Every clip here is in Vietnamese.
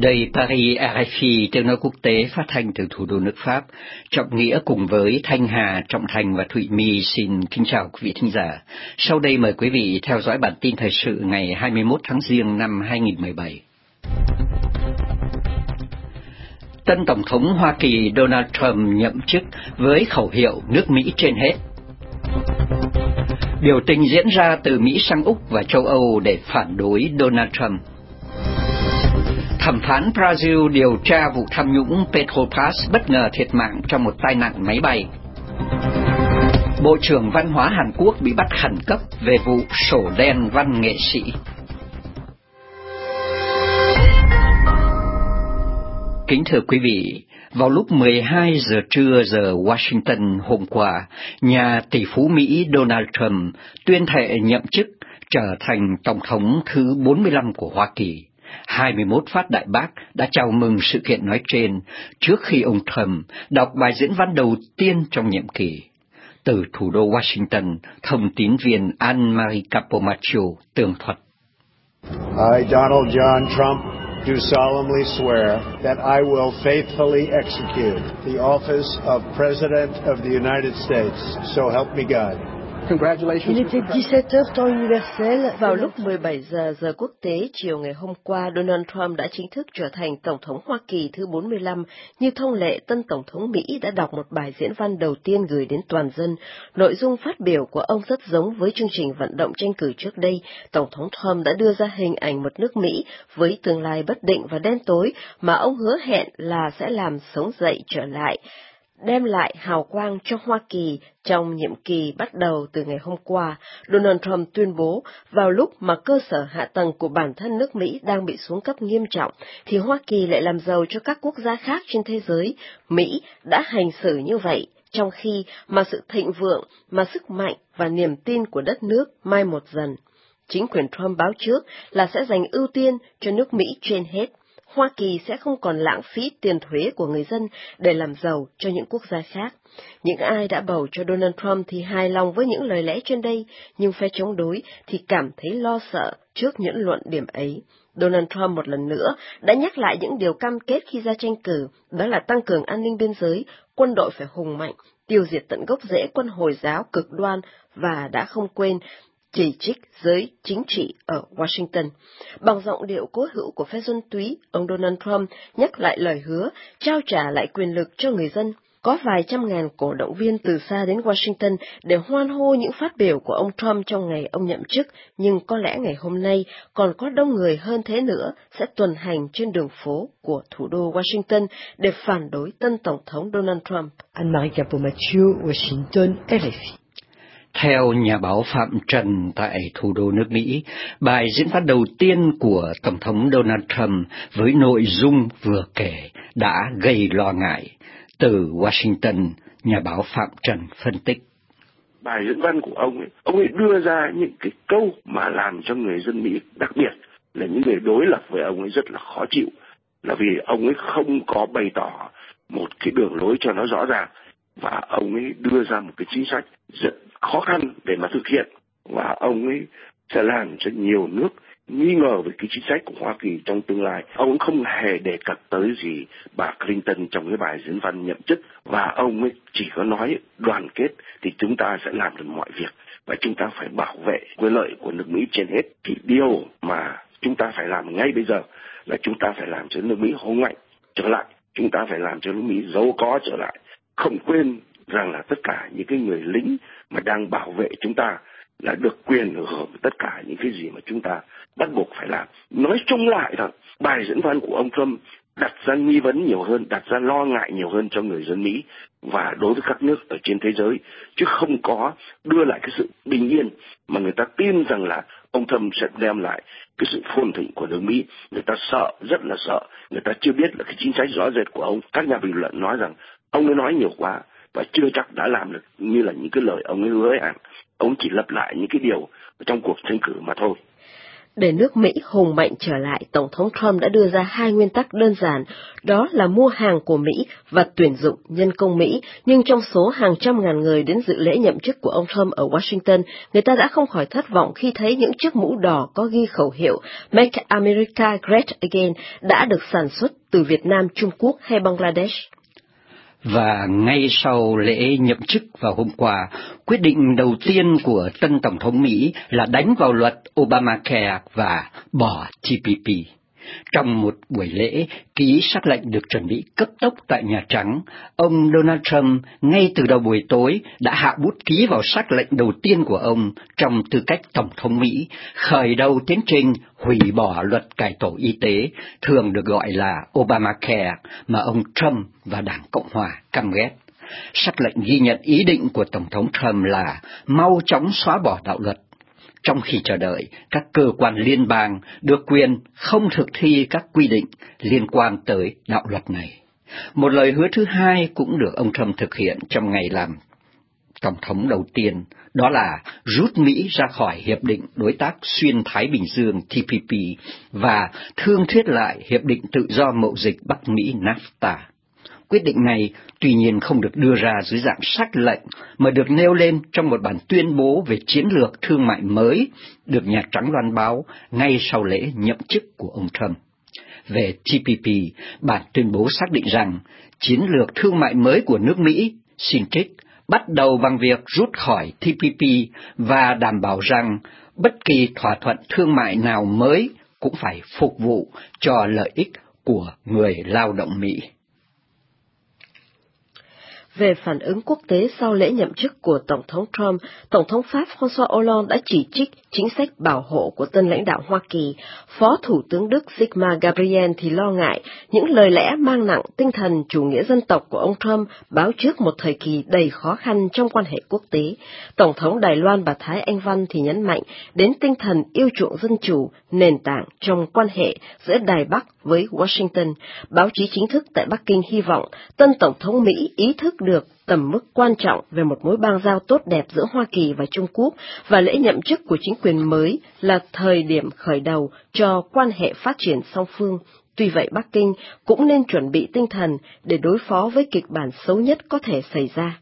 Đây Paris RFI tiếng nói quốc tế phát thanh từ thủ đô nước Pháp. Trọng Nghĩa cùng với Thanh Hà, Trọng Thành và Thụy My xin kính chào quý vị thính giả. Sau đây mời quý vị theo dõi bản tin thời sự ngày 21 tháng Giêng năm 2017. Tân Tổng thống Hoa Kỳ Donald Trump nhậm chức với khẩu hiệu nước Mỹ trên hết. Biểu tình diễn ra từ Mỹ sang Úc và châu Âu để phản đối Donald Trump. Thẩm phán Brazil điều tra vụ tham nhũng Petrobras bất ngờ thiệt mạng trong một tai nạn máy bay. Bộ trưởng Văn hóa Hàn Quốc bị bắt khẩn cấp về vụ sổ đen văn nghệ sĩ. Kính thưa quý vị, vào lúc 12 giờ trưa giờ Washington hôm qua, nhà tỷ phú Mỹ Donald Trump tuyên thệ nhậm chức trở thành Tổng thống thứ 45 của Hoa Kỳ. 21 phát đại bác đã chào mừng sự kiện nói trên trước khi ông Trump đọc bài diễn văn đầu tiên trong nhiệm kỳ. Từ thủ đô Washington, thông tín viên Anne-Marie Capomaccio tường thuật. I, Donald John Trump, do solemnly swear that I will faithfully execute the office of President of the United States. So help me God. Il était 17 heures temps universel. Vào lúc 17 giờ giờ quốc tế chiều ngày hôm qua, Donald Trump đã chính thức trở thành Tổng thống Hoa Kỳ thứ 45. Như thông lệ, tân Tổng thống Mỹ đã đọc một bài diễn văn đầu tiên gửi đến toàn dân. Nội dung phát biểu của ông rất giống với chương trình vận động tranh cử trước đây. Tổng thống Trump đã đưa ra hình ảnh một nước Mỹ với tương lai bất định và đen tối mà ông hứa hẹn là sẽ làm sống dậy trở lại, đem lại hào quang cho Hoa Kỳ trong nhiệm kỳ bắt đầu từ ngày hôm qua. Donald Trump tuyên bố vào lúc mà cơ sở hạ tầng của bản thân nước Mỹ đang bị xuống cấp nghiêm trọng, thì Hoa Kỳ lại làm giàu cho các quốc gia khác trên thế giới. Mỹ đã hành xử như vậy, trong khi mà sự thịnh vượng, mà sức mạnh và niềm tin của đất nước mai một dần. Chính quyền Trump báo trước là sẽ dành ưu tiên cho nước Mỹ trên hết. Hoa Kỳ sẽ không còn lãng phí tiền thuế của người dân để làm giàu cho những quốc gia khác. Những ai đã bầu cho Donald Trump thì hài lòng với những lời lẽ trên đây, nhưng phe chống đối thì cảm thấy lo sợ trước những luận điểm ấy. Donald Trump một lần nữa đã nhắc lại những điều cam kết khi ra tranh cử, đó là tăng cường an ninh biên giới, quân đội phải hùng mạnh, tiêu diệt tận gốc rễ quân Hồi giáo cực đoan và đã không quên chỉ trích giới chính trị ở Washington. Bằng giọng điệu cố hữu của phe dân túy, ông Donald Trump nhắc lại lời hứa trao trả lại quyền lực cho người dân. Có vài trăm ngàn cổ động viên từ xa đến Washington để hoan hô những phát biểu của ông Trump trong ngày ông nhậm chức, nhưng có lẽ ngày hôm nay còn có đông người hơn thế nữa sẽ tuần hành trên đường phố của thủ đô Washington để phản đối tân Tổng thống Donald Trump. Anne-Marie Capomaccio, Washington, RFI. Theo nhà báo Phạm Trần tại thủ đô nước Mỹ, bài diễn văn đầu tiên của Tổng thống Donald Trump với nội dung vừa kể đã gây lo ngại. Từ Washington, nhà báo Phạm Trần phân tích. Bài diễn văn của ông ấy đưa ra những cái câu mà làm cho người dân Mỹ, đặc biệt là những người đối lập với ông ấy rất là khó chịu, là vì ông ấy không có bày tỏ một cái đường lối cho nó rõ ràng, và ông ấy đưa ra một cái chính sách rất khó khăn để mà thực hiện, và ông ấy sẽ làm cho nhiều nước nghi ngờ về cái chính sách của Hoa Kỳ trong tương lai. Ông không hề đề cập tới gì bà Clinton trong cái bài diễn văn nhậm chức, và ông ấy chỉ có nói đoàn kết thì chúng ta sẽ làm được mọi việc, và chúng ta phải bảo vệ quyền lợi của nước Mỹ trên hết. Thì điều mà chúng ta phải làm ngay bây giờ là chúng ta phải làm cho nước Mỹ hùng mạnh trở lại, chúng ta phải làm cho nước Mỹ giàu có trở lại. Không quên rằng là tất cả những cái người lính mà đang bảo vệ chúng ta là được quyền hưởng tất cả những cái gì mà chúng ta bắt buộc phải làm. Nói chung lại thôi, bài diễn văn của ông Trump đặt ra nghi vấn nhiều hơn, đặt ra lo ngại nhiều hơn cho người dân Mỹ và đối với các nước ở trên thế giới, chứ không có đưa lại cái sự bình yên mà người ta tin rằng là ông Trump sẽ đem lại cái sự phồn thịnh của nước Mỹ. Người ta sợ, rất là sợ, người ta chưa biết là cái chính sách rõ rệt của ông. Các nhà bình luận nói rằng ông ấy nói nhiều quá và chưa chắc đã làm được như là những cái lời ông ấy hứa hẹn. Ông chỉ lặp lại những cái điều trong cuộc tranh cử mà thôi. Để nước Mỹ hùng mạnh trở lại, Tổng thống Trump đã đưa ra 2 nguyên tắc đơn giản, đó là mua hàng của Mỹ và tuyển dụng nhân công Mỹ. Nhưng trong số hàng trăm ngàn người đến dự lễ nhậm chức của ông Trump ở Washington, người ta đã không khỏi thất vọng khi thấy những chiếc mũ đỏ có ghi khẩu hiệu Make America Great Again đã được sản xuất từ Việt Nam, Trung Quốc hay Bangladesh. Và ngay sau lễ nhậm chức vào hôm qua, quyết định đầu tiên của tân Tổng thống Mỹ là đánh vào luật Obamacare và bỏ TPP. Trong một buổi lễ ký sắc lệnh được chuẩn bị cấp tốc tại Nhà Trắng, ông Donald Trump ngay từ đầu buổi tối đã hạ bút ký vào sắc lệnh đầu tiên của ông trong tư cách Tổng thống Mỹ, khởi đầu tiến trình hủy bỏ luật cải tổ y tế, thường được gọi là Obamacare, mà ông Trump và Đảng Cộng Hòa căm ghét. Sắc lệnh ghi nhận ý định của Tổng thống Trump là mau chóng xóa bỏ đạo luật, trong khi chờ đợi các cơ quan liên bang được quyền không thực thi các quy định liên quan tới đạo luật này. Một lời hứa thứ hai cũng được ông Trump thực hiện trong ngày làm Tổng thống đầu tiên, đó là rút Mỹ ra khỏi Hiệp định Đối tác Xuyên Thái Bình Dương TPP và thương thuyết lại Hiệp định Tự do Mậu dịch Bắc Mỹ NAFTA. Quyết định này tuy nhiên không được đưa ra dưới dạng sắc lệnh mà được nêu lên trong một bản tuyên bố về chiến lược thương mại mới được Nhà Trắng loan báo ngay sau lễ nhậm chức của ông Trump. Về TPP, bản tuyên bố xác định rằng chiến lược thương mại mới của nước Mỹ, xin trích, bắt đầu bằng việc rút khỏi TPP và đảm bảo rằng bất kỳ thỏa thuận thương mại nào mới cũng phải phục vụ cho lợi ích của người lao động Mỹ. Về phản ứng quốc tế sau lễ nhậm chức của Tổng thống Trump, Tổng thống Pháp François Hollande đã chỉ trích chính sách bảo hộ của tân lãnh đạo Hoa Kỳ. Phó Thủ tướng Đức Sigmar Gabriel thì lo ngại những lời lẽ mang nặng tinh thần chủ nghĩa dân tộc của ông Trump báo trước một thời kỳ đầy khó khăn trong quan hệ quốc tế. Tổng thống Đài Loan bà Thái Anh Văn thì nhấn mạnh đến tinh thần yêu chuộng dân chủ, nền tảng trong quan hệ giữa Đài Bắc với Washington. Báo chí chính thức tại Bắc Kinh hy vọng tân Tổng thống Mỹ ý thức được tầm mức quan trọng về một mối bang giao tốt đẹp giữa Hoa Kỳ và Trung Quốc, và lễ nhậm chức của chính quyền mới là thời điểm khởi đầu cho quan hệ phát triển song phương. Tuy vậy, Bắc Kinh cũng nên chuẩn bị tinh thần để đối phó với kịch bản xấu nhất có thể xảy ra.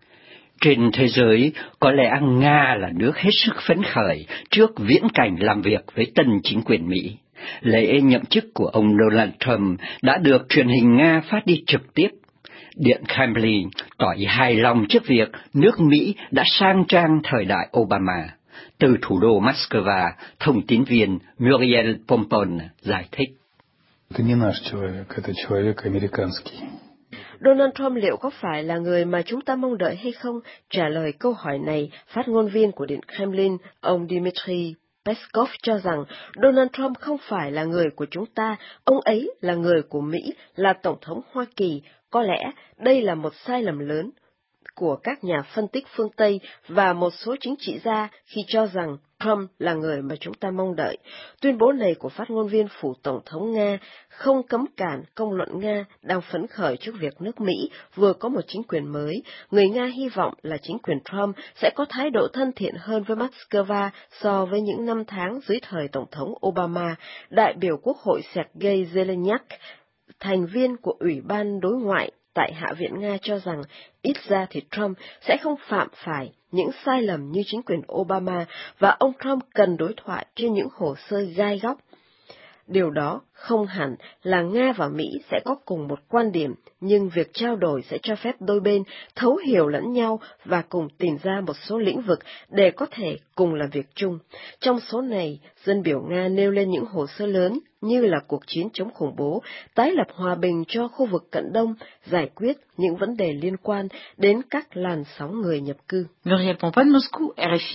Trên thế giới, có lẽ Nga là nước hết sức phấn khởi trước viễn cảnh làm việc với tân chính quyền Mỹ. Lễ nhậm chức của ông Donald Trump đã được truyền hình Nga phát đi trực tiếp. Điện Kremlin tỏ ý hài lòng trước việc nước Mỹ đã sang trang thời đại Obama. Từ thủ đô Moscow, thông tín viên Muriel Pompon giải thích. Это не наш человек, это человек американский. Donald Trump liệu có phải là người mà chúng ta mong đợi hay không? Trả lời câu hỏi này, phát ngôn viên của Điện Kremlin, ông Dmitry Peskov cho rằng Donald Trump không phải là người của chúng ta, ông ấy là người của Mỹ, là Tổng thống Hoa Kỳ. Có lẽ đây là một sai lầm lớn của các nhà phân tích phương Tây và một số chính trị gia khi cho rằng Trump là người mà chúng ta mong đợi. Tuyên bố này của phát ngôn viên phủ Tổng thống Nga không cấm cản công luận Nga đang phấn khởi trước việc nước Mỹ vừa có một chính quyền mới. Người Nga hy vọng là chính quyền Trump sẽ có thái độ thân thiện hơn với Moscow so với những năm tháng dưới thời Tổng thống Obama. Đại biểu Quốc hội Sergei Zelensky, thành viên của Ủy ban Đối ngoại tại Hạ viện Nga cho rằng ít ra thì Trump sẽ không phạm phải những sai lầm như chính quyền Obama và ông Trump cần đối thoại trên những hồ sơ gai góc. Điều đó không hẳn là Nga và Mỹ sẽ có cùng một quan điểm, nhưng việc trao đổi sẽ cho phép đôi bên thấu hiểu lẫn nhau và cùng tìm ra một số lĩnh vực để có thể cùng làm việc chung. Trong số này, dân biểu Nga nêu lên những hồ sơ lớn như là cuộc chiến chống khủng bố, tái lập hòa bình cho khu vực Cận Đông, giải quyết những vấn đề liên quan đến các làn sóng người nhập cư. Muriel Pompon, Moscou, RFI.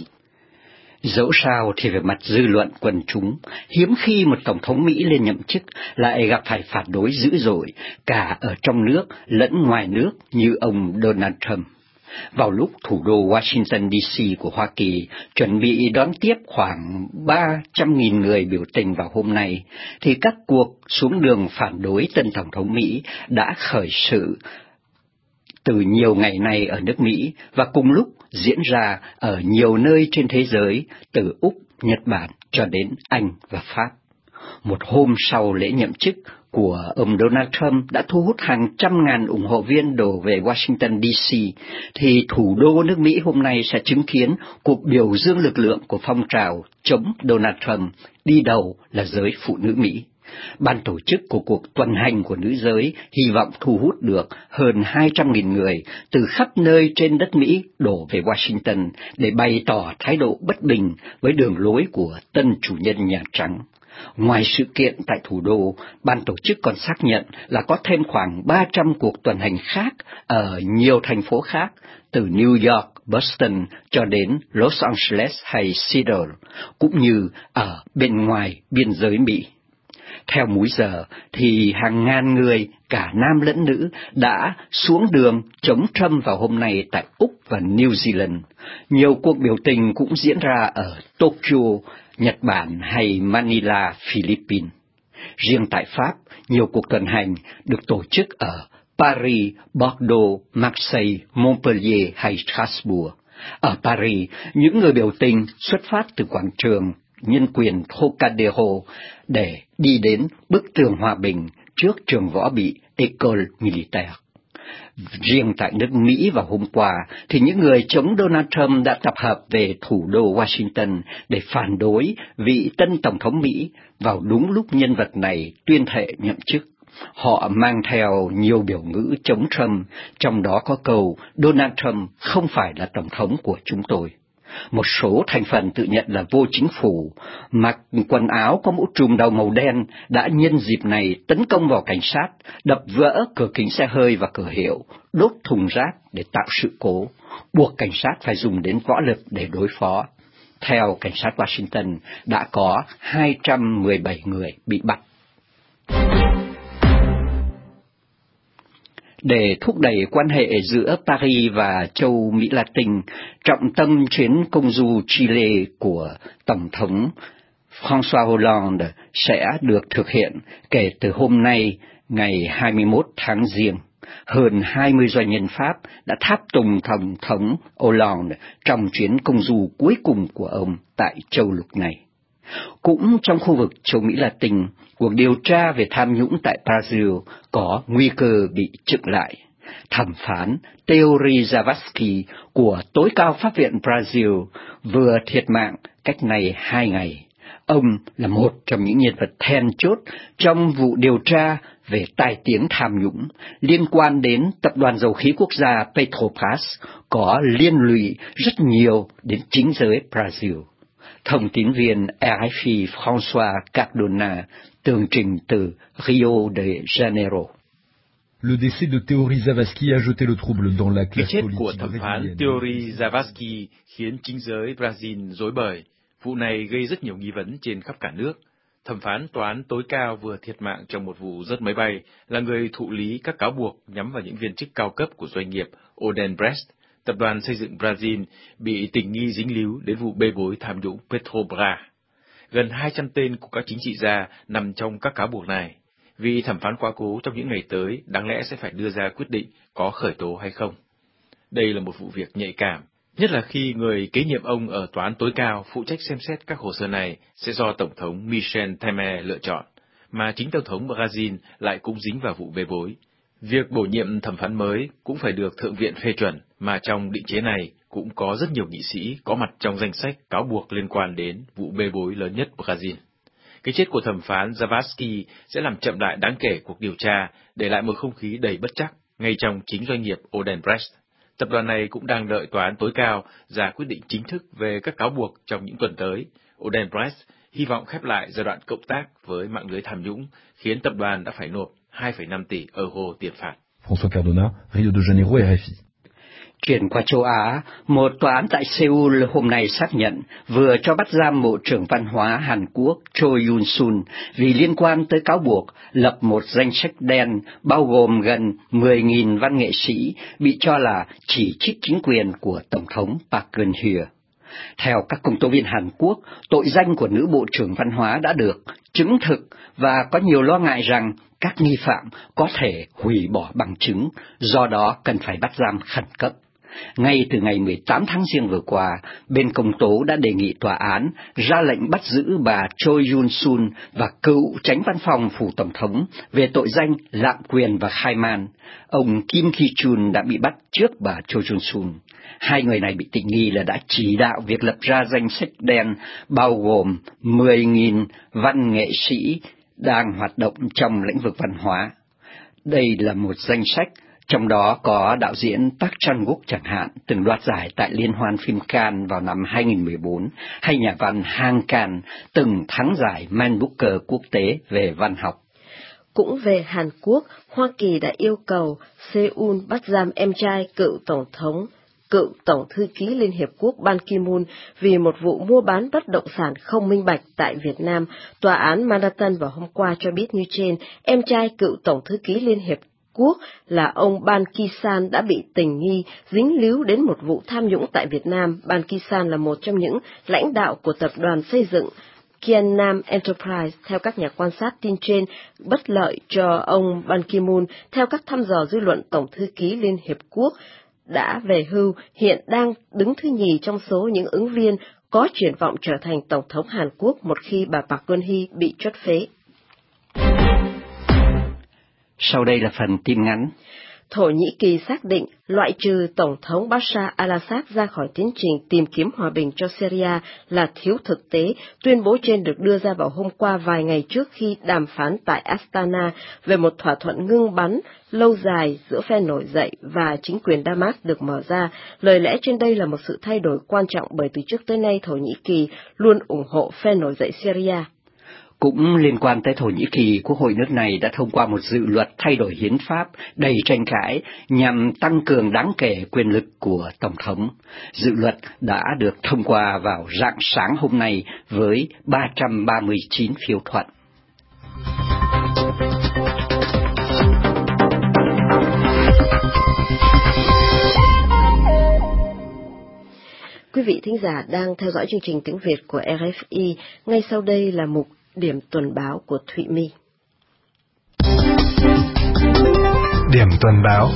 Dẫu sao thì về mặt dư luận quần chúng, hiếm khi một Tổng thống Mỹ lên nhậm chức lại gặp phải phản đối dữ dội, cả ở trong nước lẫn ngoài nước như ông Donald Trump. Vào lúc thủ đô Washington DC của Hoa Kỳ chuẩn bị đón tiếp khoảng 300.000 người biểu tình vào hôm nay, thì các cuộc xuống đường phản đối tân Tổng thống Mỹ đã khởi sự từ nhiều ngày nay ở nước Mỹ và cùng lúc diễn ra ở nhiều nơi trên thế giới, từ Úc, Nhật Bản cho đến Anh và Pháp. Một hôm sau lễ nhậm chức của ông Donald Trump đã thu hút hàng trăm ngàn ủng hộ viên đổ về Washington DC, thì thủ đô nước Mỹ hôm nay sẽ chứng kiến cuộc biểu dương lực lượng của phong trào chống Donald Trump, đi đầu là giới phụ nữ Mỹ. Ban tổ chức của cuộc tuần hành của nữ giới hy vọng thu hút được hơn 200.000 người từ khắp nơi trên đất Mỹ đổ về Washington để bày tỏ thái độ bất bình với đường lối của tân chủ nhân Nhà Trắng. Ngoài sự kiện tại thủ đô, ban tổ chức còn xác nhận là có thêm khoảng 300 cuộc tuần hành khác ở nhiều thành phố khác, từ New York, Boston cho đến Los Angeles hay Seattle, cũng như ở bên ngoài biên giới Mỹ. Theo múi giờ thì hàng ngàn người, cả nam lẫn nữ, đã xuống đường chống Trump vào hôm nay tại Úc và New Zealand. Nhiều cuộc biểu tình cũng diễn ra ở Tokyo, Nhật Bản hay Manila, Philippines. Riêng tại Pháp, nhiều cuộc tuần hành được tổ chức ở Paris, Bordeaux, Marseille, Montpellier hay Strasbourg. Ở Paris, những người biểu tình xuất phát từ quảng trường nhân quyền Trocadéro để đi đến bức tường hòa bình trước trường võ bị École Militaire. Riêng tại nước Mỹ vào hôm qua, thì những người chống Donald Trump đã tập hợp về thủ đô Washington để phản đối vị tân Tổng thống Mỹ vào đúng lúc nhân vật này tuyên thệ nhậm chức. Họ mang theo nhiều biểu ngữ chống Trump, trong đó có câu Donald Trump không phải là Tổng thống của chúng tôi. Một số thành phần tự nhận là vô chính phủ, mặc quần áo có mũ trùm đầu màu đen đã nhân dịp này tấn công vào cảnh sát, đập vỡ cửa kính xe hơi và cửa hiệu, đốt thùng rác để tạo sự cố, buộc cảnh sát phải dùng đến võ lực để đối phó. Theo cảnh sát Washington, đã có 217 người bị bắt. Để thúc đẩy quan hệ giữa Paris và châu Mỹ Latin, trọng tâm chuyến công du Chile của Tổng thống François Hollande sẽ được thực hiện kể từ hôm nay, ngày 21 tháng Giêng. Hơn 20 doanh nhân Pháp đã tháp tùng Tổng thống Hollande trong chuyến công du cuối cùng của ông tại châu lục này. Cũng trong khu vực châu Mỹ Latin, cuộc điều tra về tham nhũng tại Brazil có nguy cơ bị chững lại. Thẩm phán Teori Zavascki của tối cao pháp viện Brazil vừa thiệt mạng cách này 2 ngày. Ông là một trong những nhân vật then chốt trong vụ điều tra về tai tiếng tham nhũng liên quan đến tập đoàn dầu khí quốc gia Petrobras, có liên lụy rất nhiều đến chính giới Brazil. Thông tín viên RFI François Cardona tường trình từ Rio de Janeiro. Le décès de Teori Zavascki a jeté le trouble dans la Cái classe chết politique của thẩm phán brésilienne. Teori Zavascki khiến chính giới Brazil rối bời. Vụ này gây rất nhiều nghi vấn trên khắp cả nước. Thẩm phán tòa án tối cao vừa thiệt mạng trong một vụ rớt máy bay, là người thụ lý các cáo buộc nhắm vào những viên chức cao cấp của doanh nghiệp Odebrecht, tập đoàn xây dựng Brazil, bị tình nghi dính líu đến vụ bê bối tham nhũng Petrobras. Gần 200 tên của các chính trị gia nằm trong các cáo buộc này. Vì thẩm phán quá cố trong những ngày tới, đáng lẽ sẽ phải đưa ra quyết định có khởi tố hay không. Đây là một vụ việc nhạy cảm, nhất là khi người kế nhiệm ông ở tòa án tối cao phụ trách xem xét các hồ sơ này sẽ do Tổng thống Michel Temer lựa chọn, mà chính Tổng thống Brazil lại cũng dính vào vụ bê bối. Việc bổ nhiệm thẩm phán mới cũng phải được Thượng viện phê chuẩn, mà trong định chế này cũng có rất nhiều nghị sĩ có mặt trong danh sách cáo buộc liên quan đến vụ bê bối lớn nhất Brazil. Cái chết của thẩm phán Zavascki sẽ làm chậm lại đáng kể cuộc điều tra, để lại một không khí đầy bất trắc ngay trong chính doanh nghiệp Odebrecht. Tập đoàn này cũng đang đợi tòa án tối cao ra quyết định chính thức về các cáo buộc trong những tuần tới. Odebrecht hy vọng khép lại giai đoạn cộng tác với mạng lưới tham nhũng, khiến tập đoàn đã phải nộp 2,5 tỷ euro tiền phạt. François Cardona, Rio de Janeiro, RFI. Chuyển qua châu Á, một tòa án tại Seoul hôm nay xác nhận vừa cho bắt giam Bộ trưởng Văn hóa Hàn Quốc Cho Yoon-sun vì liên quan tới cáo buộc lập một danh sách đen bao gồm gần 10.000 văn nghệ sĩ bị cho là chỉ trích chính quyền của Tổng thống Park Geun-hye. Theo các công tố viên Hàn Quốc, tội danh của nữ Bộ trưởng Văn hóa đã được chứng thực và có nhiều lo ngại rằng các nghi phạm có thể hủy bỏ bằng chứng, do đó cần phải bắt giam khẩn cấp. Ngay từ ngày 18 tháng Giêng vừa qua, bên công tố đã đề nghị tòa án ra lệnh bắt giữ bà Choi Yoon-sun và cựu chánh văn phòng phủ tổng thống về tội danh lạm quyền và khai man. Ông Kim Ki-chun đã bị bắt trước bà Choi Yoon-sun. Hai người này bị tình nghi là đã chỉ đạo việc lập ra danh sách đen bao gồm 10.000 văn nghệ sĩ đang hoạt động trong lĩnh vực văn hóa. Đây là một danh sách, trong đó có đạo diễn Park Chan-wook chẳng hạn, từng đoạt giải tại Liên hoan phim Cannes vào năm 2014, hay nhà văn Hang Can, từng thắng giải Man Booker quốc tế về văn học. Cũng về Hàn Quốc, Hoa Kỳ đã yêu cầu Seoul bắt giam em trai cựu Tổng thư ký Liên Hiệp Quốc Ban Ki-moon vì một vụ mua bán bất động sản không minh bạch tại Việt Nam. Tòa án Manhattan vào hôm qua cho biết như trên, em trai cựu Tổng thư ký Liên Hiệp Quốc là ông Ban Ki-san đã bị tình nghi dính líu đến một vụ tham nhũng tại Việt Nam. Ban Ki-san là một trong những lãnh đạo của tập đoàn xây dựng Kiannam Enterprise. Theo các nhà quan sát, tin trên bất lợi cho ông Ban Ki-moon. Theo các thăm dò dư luận, Tổng thư ký Liên Hiệp Quốc đã về hưu, hiện đang đứng thứ nhì trong số những ứng viên có triển vọng trở thành Tổng thống Hàn Quốc một khi bà Park Geun-hye bị truất phế. Sau đây là phần tin ngắn. Thổ Nhĩ Kỳ xác định loại trừ Tổng thống Bashar al-Assad ra khỏi tiến trình tìm kiếm hòa bình cho Syria là thiếu thực tế. Tuyên bố trên được đưa ra vào hôm qua vài ngày trước khi đàm phán tại Astana về một thỏa thuận ngưng bắn lâu dài giữa phe nổi dậy và chính quyền Damas được mở ra. Lời lẽ trên đây là một sự thay đổi quan trọng bởi từ trước tới nay Thổ Nhĩ Kỳ luôn ủng hộ phe nổi dậy Syria. Cũng liên quan tới Thổ Nhĩ Kỳ, Quốc hội nước này đã thông qua một dự luật thay đổi hiến pháp đầy tranh cãi nhằm tăng cường đáng kể quyền lực của Tổng thống. Dự luật đã được thông qua vào rạng sáng hôm nay với 339 phiếu thuận. Quý vị thính giả đang theo dõi chương trình tiếng Việt của RFI. Ngay sau đây là mục điểm tuần báo của Thụy My. Điểm tuần báo.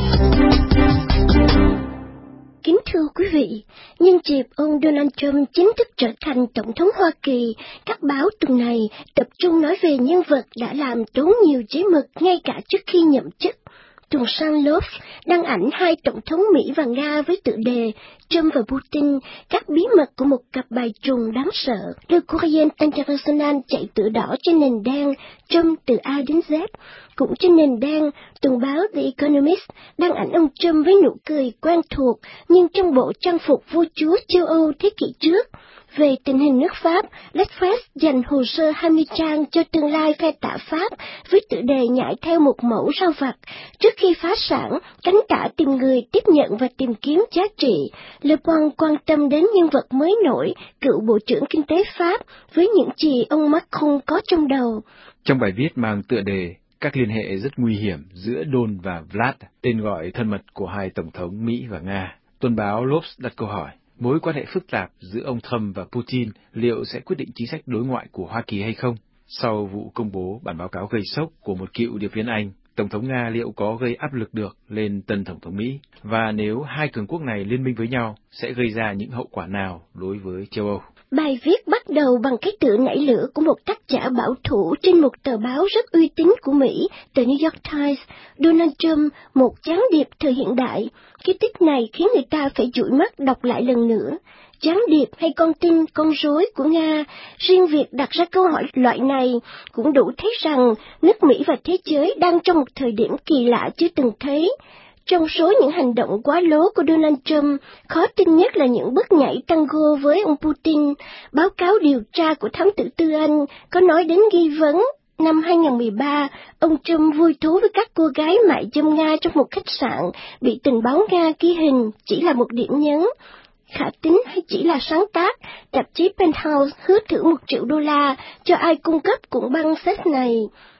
Kính thưa quý vị, nhân dịp ông Donald Trump chính thức trở thành Tổng thống Hoa Kỳ, các báo tuần này tập trung nói về nhân vật đã làm tốn nhiều giấy mực ngay cả trước khi nhậm chức. Tuần san Lobs đăng ảnh hai tổng thống Mỹ và Nga với tựa đề Trump và Putin, các bí mật của một cặp bài trùng đáng sợ. Le Courrier International chạy tựa đỏ trên nền đen Trump từ A đến Z. Cũng trên nền đen, tuần báo The Economist đăng ảnh ông Trump với nụ cười quen thuộc nhưng trong bộ trang phục vua chúa châu Âu thế kỷ trước. Về tình hình nước Pháp, L'Express dành hồ sơ 20 trang cho tương lai phe tả Pháp với tựa đề nhảy theo một mẫu rau vặt. Trước khi phá sản, cánh tả tìm người tiếp nhận và tìm kiếm giá trị. Le Point quan tâm đến nhân vật mới nổi, cựu Bộ trưởng Kinh tế Pháp, với những gì ông Macron có trong đầu. Trong bài viết mang tựa đề Các liên hệ rất nguy hiểm giữa Don và Vlad, tên gọi thân mật của hai tổng thống Mỹ và Nga, tuần báo Lobs đặt câu hỏi. Mối quan hệ phức tạp giữa ông Trump và Putin liệu sẽ quyết định chính sách đối ngoại của Hoa Kỳ hay không? Sau vụ công bố bản báo cáo gây sốc của một cựu điệp viên Anh, Tổng thống Nga liệu có gây áp lực được lên tân Tổng thống Mỹ? Và nếu hai cường quốc này liên minh với nhau, sẽ gây ra những hậu quả nào đối với châu Âu? Bài viết bắt đầu bằng cái tựa nảy lửa của một tác giả bảo thủ trên một tờ báo rất uy tín của Mỹ, tờ New York Times. Donald Trump, một gián điệp thời hiện đại. Cái tích này khiến người ta phải dụi mắt đọc lại lần nữa. Gián điệp hay con tin, con rối của Nga, riêng việc đặt ra câu hỏi loại này cũng đủ thấy rằng nước Mỹ và thế giới đang trong một thời điểm kỳ lạ chưa từng thấy. Trong số những hành động quá lố của Donald Trump, khó tin nhất là những bước nhảy tango với ông Putin. Báo cáo điều tra của thám tử tư Anh có nói đến nghi vấn. Năm 2013, ông Trump vui thú với các cô gái mại dâm Nga trong một khách sạn, bị tình báo Nga ghi hình, chỉ là một điểm nhấn. Khả tín hay chỉ là sáng tác, tạp chí Penthouse hứa thưởng $1 triệu cho ai cung cấp cuộn băng sex này.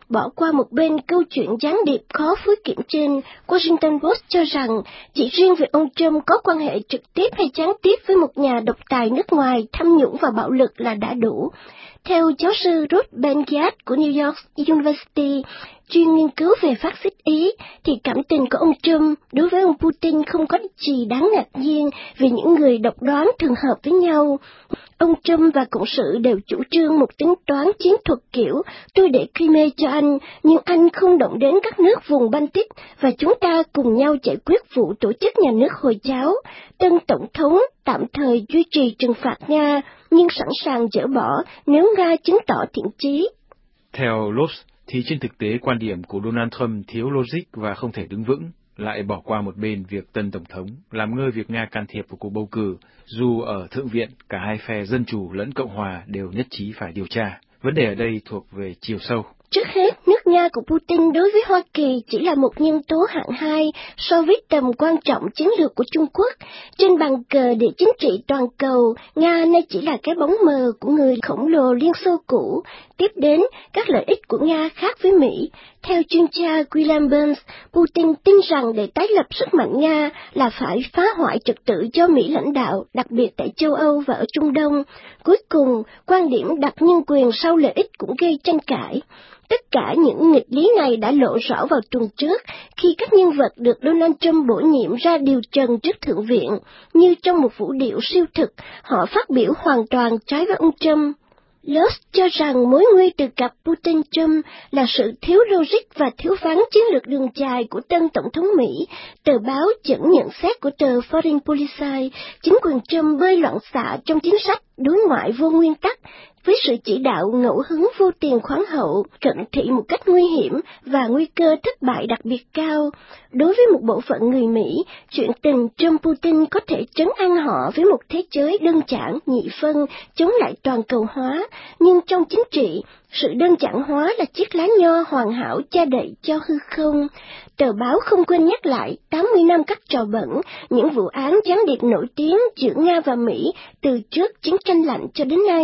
Bỏ qua một bên câu chuyện gián điệp khó phối kiểm trên, Washington Post cho rằng chỉ riêng việc ông Trump có quan hệ trực tiếp hay gián tiếp với một nhà độc tài nước ngoài, tham nhũng và bạo lực là đã đủ. Theo giáo sư Ruth Ben-Ghiat của New York University, chuyên nghiên cứu về phát xít Ý, thì cảm tình của ông Trump đối với ông Putin không có gì đáng ngạc nhiên vì những người độc đoán thường hợp với nhau. Ông Trump và cộng sự đều chủ trương một tính toán chiến thuật kiểu tôi để Crimea cho anh, nhưng anh không động đến các nước vùng Baltic và chúng ta cùng nhau giải quyết vụ tổ chức nhà nước Hồi giáo. Tân Tổng thống tạm thời duy trì trừng phạt Nga, nhưng sẵn sàng dỡ bỏ nếu Nga chứng tỏ thiện chí. Theo Lopes, thì trên thực tế quan điểm của Donald Trump thiếu logic và không thể đứng vững, lại bỏ qua một bên việc tân Tổng thống làm ngơ việc Nga can thiệp vào cuộc bầu cử, dù ở Thượng viện cả hai phe Dân Chủ lẫn Cộng Hòa đều nhất trí phải điều tra. Vấn đề ở đây thuộc về chiều sâu. Trước hết, nước Nga của Putin đối với Hoa Kỳ chỉ là một nhân tố hạng hai so với tầm quan trọng chiến lược của Trung Quốc. Trên bàn cờ địa chính trị toàn cầu, Nga nay chỉ là cái bóng mờ của người khổng lồ Liên Xô cũ. Tiếp đến, các lợi ích của Nga khác với Mỹ. Theo chuyên gia William Burns, Putin tin rằng để tái lập sức mạnh Nga là phải phá hoại trật tự do Mỹ lãnh đạo, đặc biệt tại châu Âu và ở Trung Đông. Cuối cùng, quan điểm đặt nhân quyền sau lợi ích cũng gây tranh cãi. Tất cả những nghịch lý này đã lộ rõ vào tuần trước khi các nhân vật được Donald Trump bổ nhiệm ra điều trần trước Thượng viện. Như trong một vũ điệu siêu thực, họ phát biểu hoàn toàn trái với ông Trump. Luss cho rằng mối nguy từ cặp Putin-Trump là sự thiếu logic và thiếu vắng chiến lược đường dài của tân Tổng thống Mỹ. Tờ báo dẫn nhận xét của tờ Foreign Policy, chính quyền Trump bơi loạn xạ trong chính sách đối ngoại vô nguyên tắc, với sự chỉ đạo ngẫu hứng vô tiền khoáng hậu, cận thị một cách nguy hiểm và nguy cơ thất bại đặc biệt cao. Đối với một bộ phận người Mỹ, chuyện tình Trump-Putin có thể trấn an họ với một thế giới đơn giản, nhị phân, chống lại toàn cầu hóa, nhưng trong chính trị, sự đơn giản hóa là chiếc lá nho hoàn hảo che đậy cho hư không. Tờ báo không quên nhắc lại 80 năm các trò bẩn, những vụ án gián điệp nổi tiếng giữa Nga và Mỹ từ trước chiến tranh lạnh cho đến nay.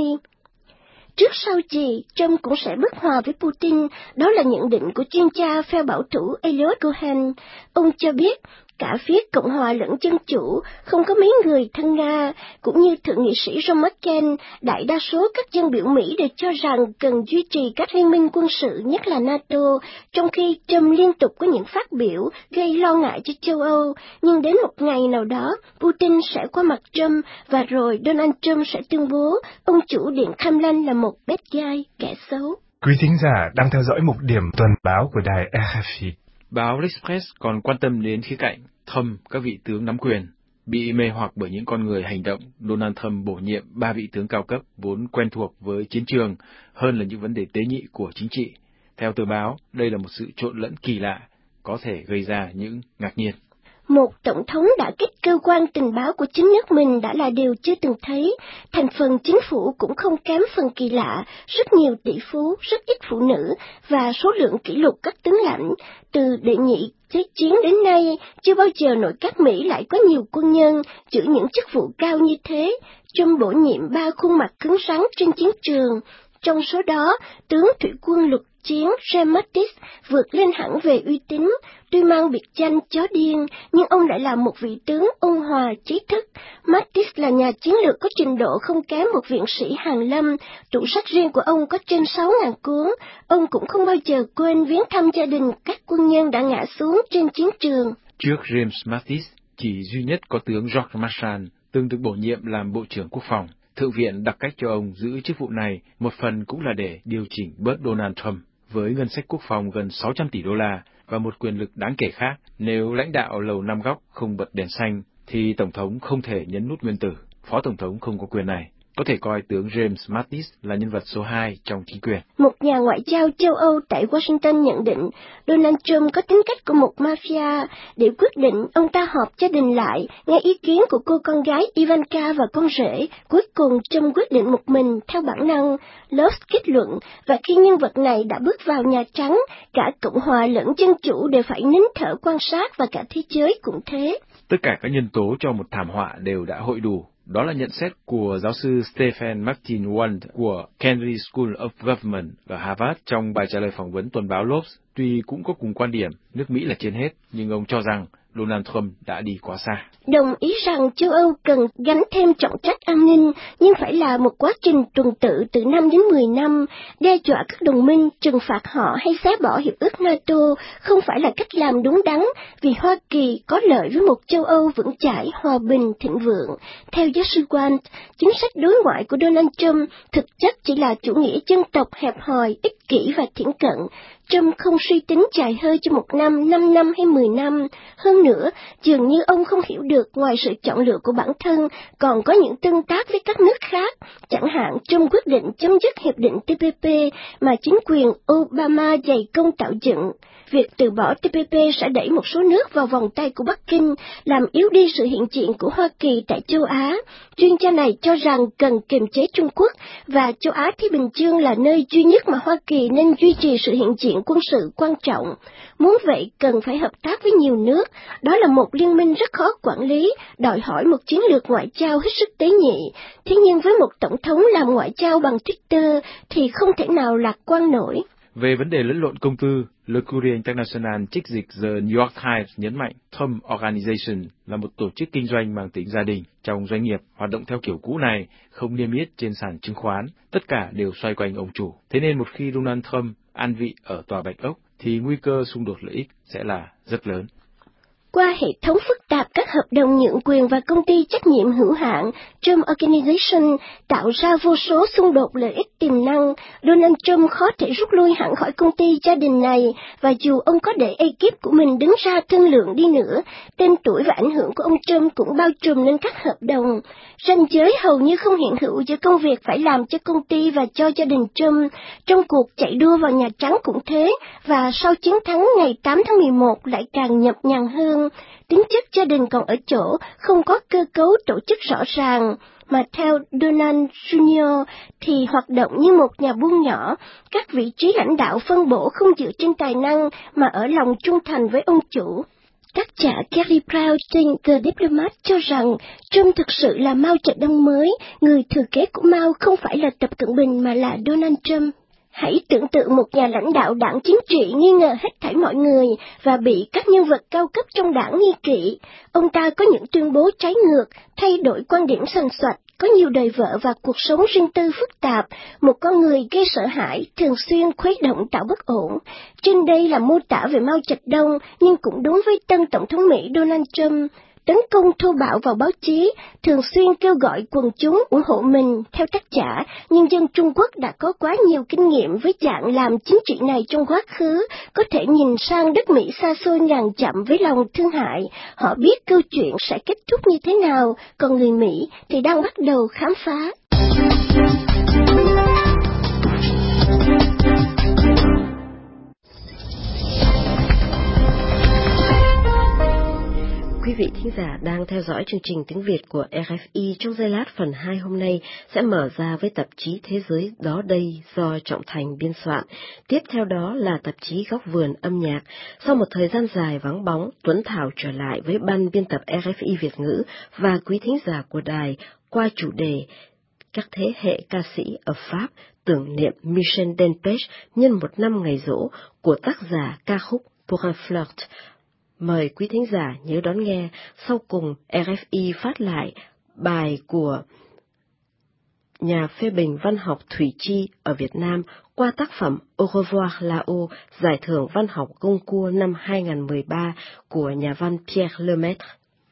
Trước sau gì, Trump cũng sẽ bất hòa với Putin, đó là nhận định của chuyên gia phe bảo thủ Eliot Cohen. Ông cho biết, cả phía Cộng hòa lẫn Dân Chủ không có mấy người thân Nga, cũng như Thượng nghị sĩ John McCain, đại đa số các dân biểu Mỹ đều cho rằng cần duy trì các liên minh quân sự, nhất là NATO, trong khi Trump liên tục có những phát biểu gây lo ngại cho châu Âu. Nhưng đến một ngày nào đó, Putin sẽ qua mặt Trump, và rồi Donald Trump sẽ tuyên bố ông chủ Điện Kremlin là một bad guy, kẻ xấu. Quý thính giả đang theo dõi mục điểm tuần báo của đài RFI. Báo L'Express còn quan tâm đến khía cạnh Trump, các vị tướng nắm quyền. Bị mê hoặc bởi những con người hành động, Donald Trump bổ nhiệm 3 vị tướng cao cấp vốn quen thuộc với chiến trường hơn là những vấn đề tế nhị của chính trị. Theo tờ báo, đây là một sự trộn lẫn kỳ lạ, có thể gây ra những ngạc nhiên. Một tổng thống đã kích cơ quan tình báo của chính nước mình đã là điều chưa từng thấy. Thành phần chính phủ cũng không kém phần kỳ lạ, rất nhiều tỷ phú, rất ít phụ nữ và số lượng kỷ lục các tướng lãnh. Từ đệ nhị thế chiến đến nay, chưa bao giờ nội các Mỹ lại có nhiều quân nhân giữ những chức vụ cao như thế. Trump bổ nhiệm 3 khuôn mặt cứng rắn trên chiến trường. Trong số đó, tướng thủy quân lục chiến James Mattis vượt lên hẳn về uy tín. Tuy mang biệt danh chó điên, nhưng ông lại là một vị tướng ôn hòa trí thức. Mattis là nhà chiến lược có trình độ không kém một viện sĩ hàn lâm. Tủ sách riêng của ông có trên 6.000 cuốn. Ông cũng không bao giờ quên viếng thăm gia đình các quân nhân đã ngã xuống trên chiến trường. Trước James Mattis, chỉ duy nhất có tướng George Marshall từng được bổ nhiệm làm Bộ trưởng Quốc phòng. Thượng viện đặt cách cho ông giữ chức vụ này, một phần cũng là để điều chỉnh bớt Donald Trump. Với ngân sách quốc phòng gần 600 tỷ đô la và một quyền lực đáng kể khác, nếu lãnh đạo Lầu Năm Góc không bật đèn xanh, thì Tổng thống không thể nhấn nút nguyên tử. Phó Tổng thống không có quyền này. Có thể coi tướng James Mattis là nhân vật số 2 trong chính quyền. Một nhà ngoại giao châu Âu tại Washington nhận định Donald Trump có tính cách của một mafia. Để quyết định, ông ta họp gia đình lại, nghe ý kiến của cô con gái Ivanka và con rể. Cuối cùng, Trump quyết định một mình theo bản năng. Luss kết luận, và khi nhân vật này đã bước vào Nhà Trắng, cả Cộng hòa lẫn Dân Chủ đều phải nín thở quan sát, và cả thế giới cũng thế. Tất cả các nhân tố cho một thảm họa đều đã hội đủ. Đó là nhận xét của giáo sư Stephen Martin Wand của Kennedy School of Government ở Harvard trong bài trả lời phỏng vấn tuần báo Lobs. Tuy cũng có cùng quan điểm, nước Mỹ là trên hết, nhưng ông cho rằng Donald Trump đã đi quá xa. Đồng ý rằng châu Âu cần gánh thêm trọng trách an ninh, nhưng phải là một quá trình tuần tự từ 5 đến 10 năm. Đe dọa các đồng minh, trừng phạt họ hay xé bỏ hiệp ước NATO không phải là cách làm đúng đắn, vì Hoa Kỳ có lợi với một châu Âu vững chãi, hòa bình, thịnh vượng. Theo giáo sư Wand, chính sách đối ngoại của Donald Trump thực chất chỉ là chủ nghĩa dân tộc hẹp hòi, ích kỷ và thiển cận. Trump không suy tính dài hơi cho 1 năm, 5 năm hay 10 năm. Hơn nữa, dường như ông không hiểu được ngoài sự chọn lựa của bản thân, còn có những tương tác với các nước khác. Chẳng hạn, Trump quyết định chấm dứt hiệp định TPP mà chính quyền Obama dày công tạo dựng. Việc từ bỏ TPP sẽ đẩy một số nước vào vòng tay của Bắc Kinh, làm yếu đi sự hiện diện của Hoa Kỳ tại châu Á. Chuyên gia này cho rằng cần kiềm chế Trung Quốc, và châu Á Thái Bình Dương là nơi duy nhất mà Hoa Kỳ nên duy trì sự hiện diện quân sự quan trọng. Muốn vậy, cần phải hợp tác với nhiều nước. Đó là một liên minh rất khó quản lý, đòi hỏi một chiến lược ngoại giao hết sức tế nhị. Thế nhưng với một tổng thống làm ngoại giao bằng Twitter thì không thể nào lạc quan nổi. Về vấn đề lẫn lộn công tư, Le Courrier International trích dịch The New York Times nhấn mạnh Trump Organization là một tổ chức kinh doanh mang tính gia đình. Trong doanh nghiệp, hoạt động theo kiểu cũ này không niêm yết trên sàn chứng khoán, tất cả đều xoay quanh ông chủ. Thế nên một khi Donald Trump an vị ở Tòa Bạch Ốc, thì nguy cơ xung đột lợi ích sẽ là rất lớn. Qua hệ thống phức tạp các hợp đồng nhượng quyền và công ty trách nhiệm hữu hạn Trump Organization tạo ra vô số xung đột lợi ích tiềm năng, Donald Trump khó thể rút lui hẳn khỏi công ty gia đình này, và dù ông có để ekip của mình đứng ra thương lượng đi nữa, tên tuổi và ảnh hưởng của ông Trump cũng bao trùm lên các hợp đồng. Ranh giới hầu như không hiện hữu giữa công việc phải làm cho công ty và cho gia đình Trump. Trong cuộc chạy đua vào Nhà Trắng cũng thế, và sau chiến thắng ngày 8 tháng 11 lại càng nhập nhằng hơn. Tính chất gia đình còn ở chỗ không có cơ cấu tổ chức rõ ràng, mà theo Donald Jr. thì hoạt động như một nhà buôn nhỏ, các vị trí lãnh đạo phân bổ không dựa trên tài năng mà ở lòng trung thành với ông chủ. Tác giả Gary Brown trên The Diplomat cho rằng Trump thực sự là Mao Trạch-đông mới, người thừa kế của Mao không phải là Tập Cận Bình mà là Donald Trump. Hãy tưởng tượng một nhà lãnh đạo đảng chính trị nghi ngờ hết thảy mọi người và bị các nhân vật cao cấp trong đảng nghi kỵ. Ông ta có những tuyên bố trái ngược, thay đổi quan điểm sành soạch, có nhiều đời vợ và cuộc sống riêng tư phức tạp, một con người gây sợ hãi, thường xuyên khuấy động tạo bất ổn. Trên đây là mô tả về Mao Trạch-đông, nhưng cũng đúng với tân Tổng thống Mỹ Donald Trump. Tấn công thô bạo vào báo chí, thường xuyên kêu gọi quần chúng ủng hộ mình. Theo tác giả, nhân dân Trung Quốc đã có quá nhiều kinh nghiệm với dạng làm chính trị này trong quá khứ, có thể nhìn sang đất Mỹ xa xôi ngàn dặm với lòng thương hại. Họ biết câu chuyện sẽ kết thúc như thế nào, còn người Mỹ thì đang bắt đầu khám phá. Quý vị thính giả đang theo dõi chương trình tiếng Việt của RFI. Trong giây lát phần 2 hôm nay sẽ mở ra với tạp chí Thế giới đó đây do Trọng Thành biên soạn. Tiếp theo đó là tạp chí Góc vườn âm nhạc. Sau một thời gian dài vắng bóng, Tuấn Thảo trở lại với ban biên tập RFI Việt ngữ và quý thính giả của đài qua chủ đề các thế hệ ca sĩ ở Pháp tưởng niệm Michel Delpech nhân 1 năm ngày giỗ của tác giả ca khúc Pour un flirt. Mời quý thính giả nhớ đón nghe. Sau cùng, RFI phát lại bài của nhà phê bình văn học Thủy Chi ở Việt Nam qua tác phẩm Au revoir là-haut, giải thưởng văn học Goncourt năm 2013 của nhà văn Pierre Lemaitre.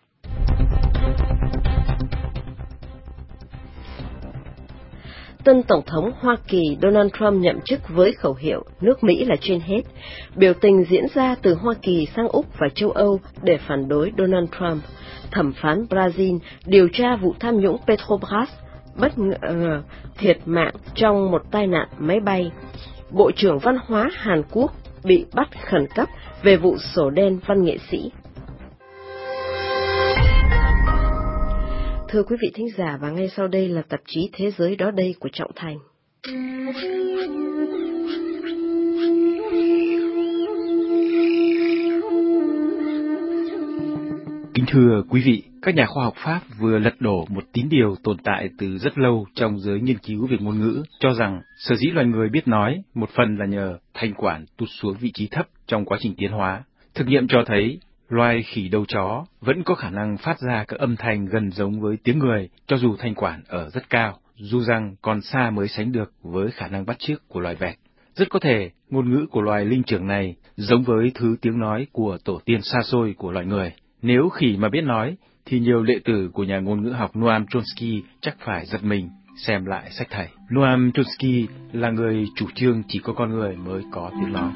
Tân Tổng thống Hoa Kỳ Donald Trump nhậm chức với khẩu hiệu nước Mỹ là trên hết. Biểu tình diễn ra từ Hoa Kỳ sang Úc và châu Âu để phản đối Donald Trump. Thẩm phán Brazil điều tra vụ tham nhũng Petrobras bất ngờ thiệt mạng trong một tai nạn máy bay. Bộ trưởng Văn hóa Hàn Quốc bị bắt khẩn cấp về vụ sổ đen văn nghệ sĩ. Thưa quý vị thính giả, và ngay sau đây là tạp chí Thế giới đó đây của Trọng Thành. Kính thưa quý vị, Các nhà khoa học Pháp vừa lật đổ một tín điều tồn tại từ rất lâu trong giới nghiên cứu về ngôn ngữ, cho rằng sở dĩ loài người biết nói một phần là nhờ thanh quản tụt xuống vị trí thấp trong quá trình tiến hóa. Thực nghiệm cho thấy loài khỉ đầu chó vẫn có khả năng phát ra các âm thanh gần giống với tiếng người, cho dù thanh quản ở rất cao, dù rằng còn xa mới sánh được với khả năng bắt chước của loài vẹt. Rất có thể, ngôn ngữ của loài linh trưởng này giống với thứ tiếng nói của tổ tiên xa xôi của loài người. Nếu khỉ mà biết nói, thì nhiều đệ tử của nhà ngôn ngữ học Noam Chomsky chắc phải giật mình xem lại sách thầy. Noam Chomsky là người chủ trương chỉ có con người mới có tiếng nói.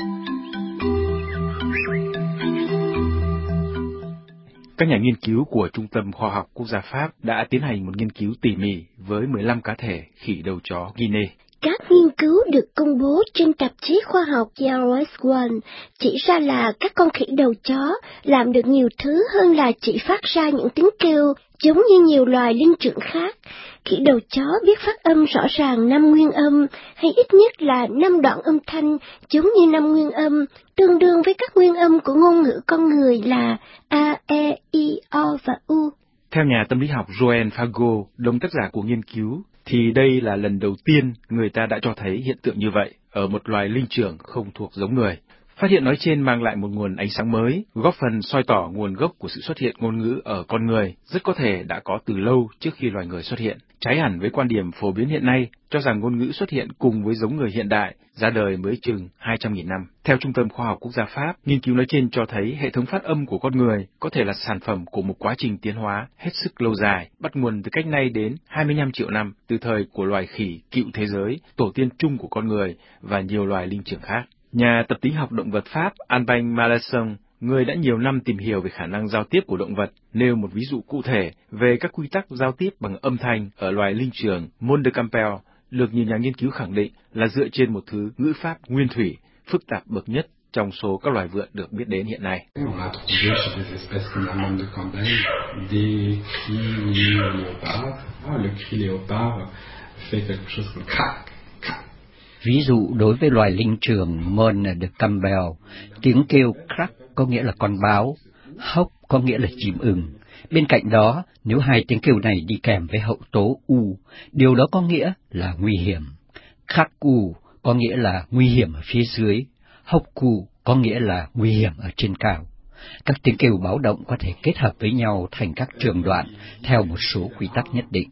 Các nhà nghiên cứu của Trung tâm Khoa học Quốc gia Pháp đã tiến hành một nghiên cứu tỉ mỉ với 15 cá thể khỉ đầu chó Guinea. Các nghiên cứu được công bố trên tạp chí khoa học JRS1 chỉ ra là các con khỉ đầu chó làm được nhiều thứ hơn là chỉ phát ra những tiếng kêu giống như nhiều loài linh trưởng khác. Khỉ đầu chó biết phát âm rõ ràng 5 nguyên âm hay ít nhất là 5 đoạn âm thanh giống như 5 nguyên âm, tương đương với các nguyên âm của ngôn ngữ con người là A, E, I, O và U. Theo nhà tâm lý học Joan Fago, đồng tác giả của nghiên cứu, thì đây là lần đầu tiên người ta đã cho thấy hiện tượng như vậy ở một loài linh trưởng không thuộc giống người. Phát hiện nói trên mang lại một nguồn ánh sáng mới, góp phần soi tỏ nguồn gốc của sự xuất hiện ngôn ngữ ở con người, rất có thể đã có từ lâu trước khi loài người xuất hiện, trái hẳn với quan điểm phổ biến hiện nay cho rằng ngôn ngữ xuất hiện cùng với giống người hiện đại, ra đời mới chừng 200.000 năm. Theo Trung tâm Khoa học Quốc gia Pháp, nghiên cứu nói trên cho thấy hệ thống phát âm của con người có thể là sản phẩm của một quá trình tiến hóa hết sức lâu dài, bắt nguồn từ cách nay đến 25 triệu năm, từ thời của loài khỉ cựu thế giới, tổ tiên chung của con người và nhiều loài linh trưởng khác. Nhà tập tính học động vật Pháp Albin Malleson, người đã nhiều năm tìm hiểu về khả năng giao tiếp của động vật, nêu một ví dụ cụ thể về các quy tắc giao tiếp bằng âm thanh ở loài linh trưởng Monde Campbell, được nhiều nhà nghiên cứu khẳng định là dựa trên một thứ ngữ pháp nguyên thủy, phức tạp bậc nhất trong số các loài vượn được biết đến hiện nay. Ví dụ đối với loài linh trưởng Monde de Campbell, tiếng kêu crack có nghĩa là con báo, hốc có nghĩa là chim ưng. Bên cạnh đó, nếu hai tiếng kêu này đi kèm với hậu tố u, điều đó có nghĩa là nguy hiểm. Khắc u có nghĩa là nguy hiểm ở phía dưới, hốc cu có nghĩa là nguy hiểm ở trên cao. Các tiếng kêu báo động có thể kết hợp với nhau thành các trường đoạn theo một số quy tắc nhất định.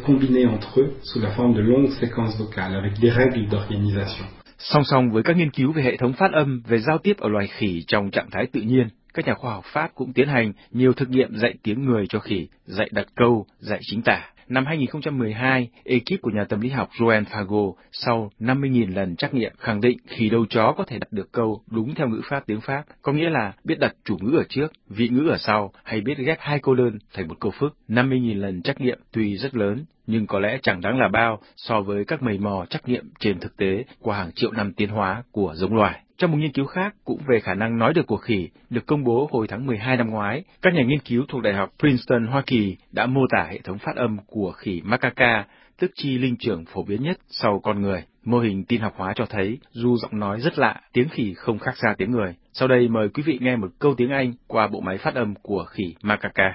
Song song với các nghiên cứu về hệ thống phát âm, về giao tiếp ở loài khỉ trong trạng thái tự nhiên, các nhà khoa học Pháp cũng tiến hành nhiều thực nghiệm dạy tiếng người cho khỉ, dạy đặt câu, dạy chính tả. Năm 2012, ekip của nhà tâm lý học Joan Fago sau 50.000 lần trắc nghiệm khẳng định khỉ đầu chó có thể đặt được câu đúng theo ngữ pháp tiếng Pháp, có nghĩa là biết đặt chủ ngữ ở trước, vị ngữ ở sau, hay biết ghép hai câu đơn thành một câu phức. 50.000 lần trắc nghiệm tuy rất lớn, nhưng có lẽ chẳng đáng là bao so với các mầy mò trắc nghiệm trên thực tế qua hàng triệu năm tiến hóa của giống loài. Trong một nghiên cứu khác cũng về khả năng nói được của khỉ được công bố hồi tháng 12 năm ngoái, các nhà nghiên cứu thuộc Đại học Princeton, Hoa Kỳ đã mô tả hệ thống phát âm của khỉ macaca, tức chi linh trưởng phổ biến nhất sau con người. Mô hình tin học hóa cho thấy dù giọng nói rất lạ, tiếng khỉ không khác xa tiếng người. Sau đây mời quý vị nghe một câu tiếng Anh qua bộ máy phát âm của khỉ macaca.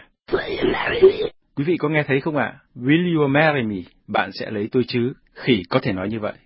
Quý vị có nghe thấy không ạ? Will you marry me? Bạn sẽ lấy tôi chứ? Khỉ có thể nói như vậy.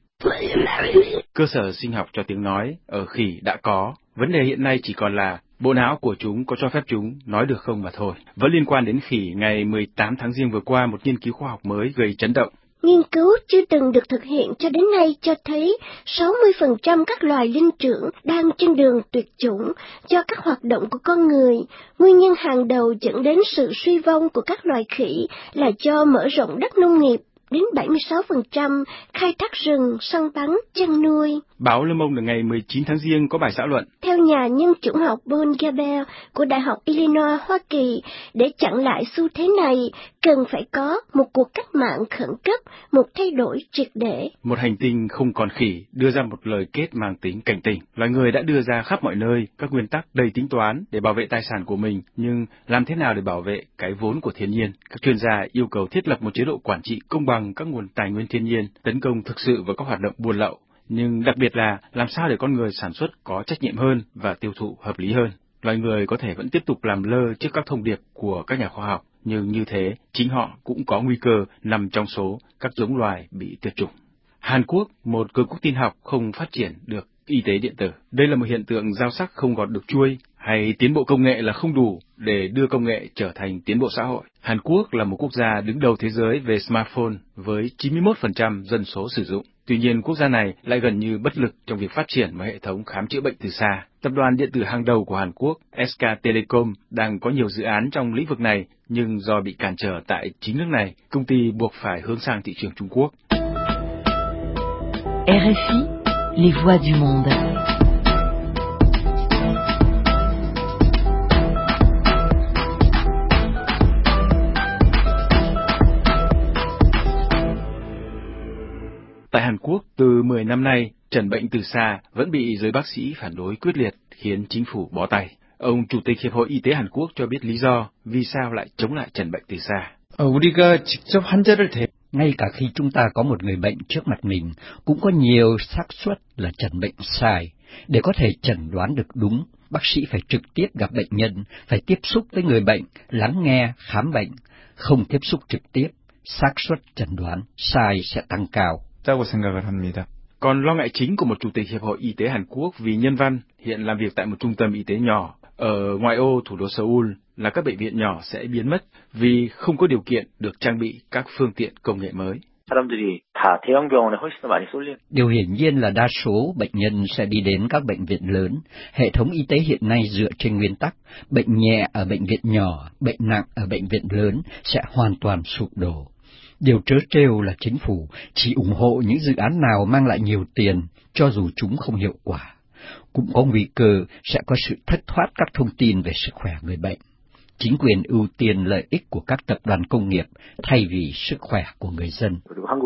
Cơ sở sinh học cho tiếng nói ở khỉ đã có, vấn đề hiện nay chỉ còn là bộ não của chúng có cho phép chúng nói được không mà thôi. Vẫn liên quan đến khỉ, ngày 18 tháng Giêng vừa qua, một nghiên cứu khoa học mới gây chấn động. Nghiên cứu chưa từng được thực hiện cho đến nay cho thấy 60% các loài linh trưởng đang trên đường tuyệt chủng do các hoạt động của con người. Nguyên nhân hàng đầu dẫn đến sự suy vong của các loài khỉ là do mở rộng đất nông nghiệp, đến 76% khai thác rừng, săn bắn, chăn nuôi. Báo Le Monde ngày 19 tháng Giêng có bài xã luận. Theo nhà nhân chủng học Paul Gabel của Đại học Illinois, Hoa Kỳ, để chặn lại xu thế này, cần phải có một cuộc cách mạng khẩn cấp, một thay đổi triệt để. Một hành tinh không còn khỉ đưa ra một lời kết mang tính cảnh tỉnh. Loài người đã đưa ra khắp mọi nơi các nguyên tắc đầy tính toán để bảo vệ tài sản của mình, nhưng làm thế nào để bảo vệ cái vốn của thiên nhiên? Các chuyên gia yêu cầu thiết lập một chế độ quản trị công bằng các nguồn tài nguyên thiên nhiên, tấn công thực sự vào các hoạt động buôn lậu, nhưng đặc biệt là làm sao để con người sản xuất có trách nhiệm hơn và tiêu thụ hợp lý hơn. loài người có thể vẫn tiếp tục làm lơ trước các thông điệp của các nhà khoa học, nhưng như thế, chính họ cũng có nguy cơ nằm trong số các giống loài bị tuyệt chủng. Hàn Quốc, một cường quốc tin học, không phát triển được y tế điện tử. Đây là một hiện tượng dao sắc không gọt được chuôi, hay tiến bộ công nghệ là không đủ để đưa công nghệ trở thành tiến bộ xã hội. Hàn Quốc là một quốc gia đứng đầu thế giới về smartphone với 91% dân số sử dụng. Tuy nhiên, quốc gia này lại gần như bất lực trong việc phát triển một hệ thống khám chữa bệnh từ xa. Tập đoàn điện tử hàng đầu của Hàn Quốc, SK Telecom, đang có nhiều dự án trong lĩnh vực này, nhưng do bị cản trở tại chính nước này, công ty buộc phải hướng sang thị trường Trung Quốc. RFI, les voix du monde. Tại Hàn Quốc, từ 10 năm nay, chẩn bệnh từ xa vẫn bị giới bác sĩ phản đối quyết liệt, khiến chính phủ bó tay. Ông Chủ tịch Hiệp hội Y tế Hàn Quốc cho biết lý do vì sao lại chống lại chẩn bệnh từ xa. Ngay cả khi chúng ta có một người bệnh trước mặt mình, cũng có nhiều xác suất là chẩn bệnh sai. Để có thể chẩn đoán được đúng, bác sĩ phải trực tiếp gặp bệnh nhân, phải tiếp xúc với người bệnh, lắng nghe, khám bệnh. Không tiếp xúc trực tiếp, xác suất chẩn đoán sai sẽ tăng cao. Còn lo ngại chính của một Chủ tịch Hiệp hội Y tế Hàn Quốc vì nhân văn hiện làm việc tại một trung tâm y tế nhỏ ở ngoại ô thủ đô Seoul là các bệnh viện nhỏ sẽ biến mất vì không có điều kiện được trang bị các phương tiện công nghệ mới. Điều hiển nhiên là đa số bệnh nhân sẽ đi đến các bệnh viện lớn. Hệ thống y tế hiện nay dựa trên nguyên tắc bệnh nhẹ ở bệnh viện nhỏ, bệnh nặng ở bệnh viện lớn sẽ hoàn toàn sụp đổ. Điều trớ trêu là chính phủ chỉ ủng hộ những dự án nào mang lại nhiều tiền, cho dù chúng không hiệu quả. Cũng có nguy cơ sẽ có sự thất thoát các thông tin về sức khỏe người bệnh. Chính quyền ưu tiên lợi ích của các tập đoàn công nghiệp thay vì sức khỏe của người dân.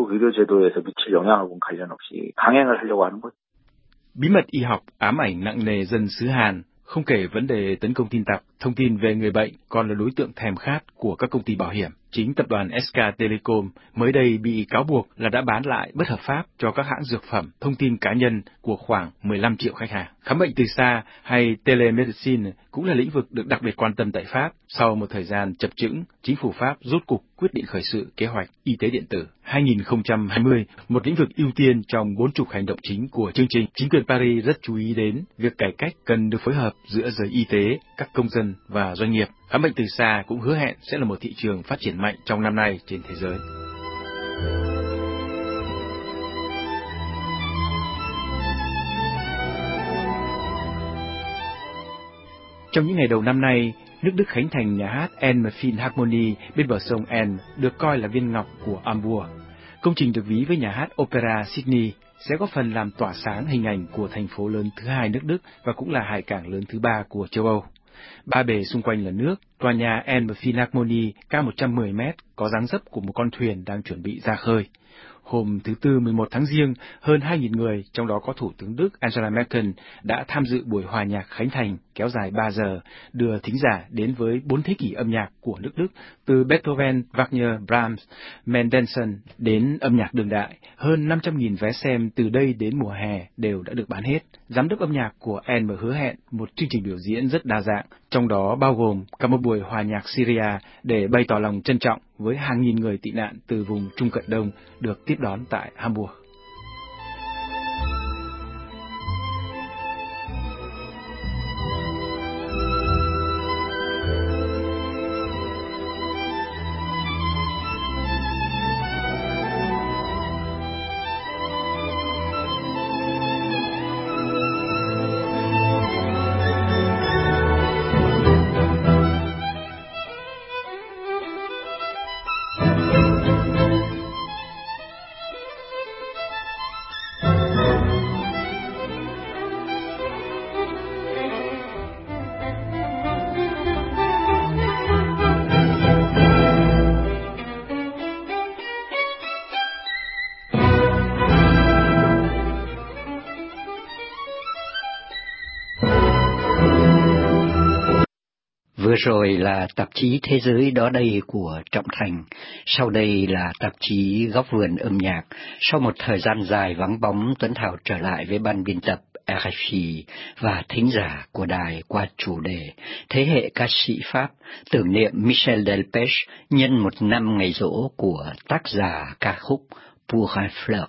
Bí mật y học ám ảnh nặng nề dân xứ Hàn, không kể vấn đề tấn công tin tặc, thông tin về người bệnh còn là đối tượng thèm khát của các công ty bảo hiểm. Chính tập đoàn SK Telecom mới đây bị cáo buộc là đã bán lại bất hợp pháp cho các hãng dược phẩm thông tin cá nhân của khoảng 15 triệu khách hàng. Khám bệnh từ xa hay telemedicine cũng là lĩnh vực được đặc biệt quan tâm tại Pháp. Sau một thời gian chập chững, chính phủ Pháp rốt cục quyết định khởi sự kế hoạch y tế điện tử 2020, một lĩnh vực ưu tiên trong 40 hành động chính của chương trình. Chính quyền Paris rất chú ý đến việc cải cách cần được phối hợp giữa giới y tế, các công dân và doanh nghiệp. Khám bệnh từ xa cũng hứa hẹn sẽ là một thị trường phát triển mạnh trong năm nay trên thế giới. Trong những ngày đầu năm nay, nước Đức khánh thành nhà hát Elbphilharmonie bên bờ sông Elbe, được coi là viên ngọc của Hamburg. Công trình được ví với nhà hát Opera Sydney sẽ góp phần làm tỏa sáng hình ảnh của thành phố lớn thứ hai nước Đức và cũng là hải cảng lớn thứ ba của châu Âu. Ba bề xung quanh là nước, tòa nhà Elbphilharmonie cao 110 mét, có dáng dấp của một con thuyền đang chuẩn bị ra khơi. Hôm thứ Tư 11 tháng Giêng, hơn 2.000 người, trong đó có Thủ tướng Đức Angela Merkel, đã tham dự buổi hòa nhạc khánh thành kéo dài 3 giờ, đưa thính giả đến với 4 thế kỷ âm nhạc của nước Đức, từ Beethoven, Wagner, Brahms, Mendelssohn đến âm nhạc đương đại. Hơn 500.000 vé xem từ đây đến mùa hè đều đã được bán hết. Giám đốc âm nhạc của Elbe hứa hẹn một chương trình biểu diễn rất đa dạng, trong đó bao gồm cả một buổi hòa nhạc Syria để bày tỏ lòng trân trọng với hàng nghìn người tị nạn từ vùng Trung Cận Đông được tiếp đón tại Hamburg. Vừa rồi là tạp chí Thế giới đó đây của Trọng Thành. Sau đây là tạp chí Góc vườn âm nhạc. Sau một thời gian dài vắng bóng, Tuấn Thảo trở lại với ban biên tập RFI và thính giả của đài qua chủ đề Thế hệ ca sĩ Pháp tưởng niệm Michel Delpech nhân một năm ngày giỗ của tác giả ca khúc Pour un flirt.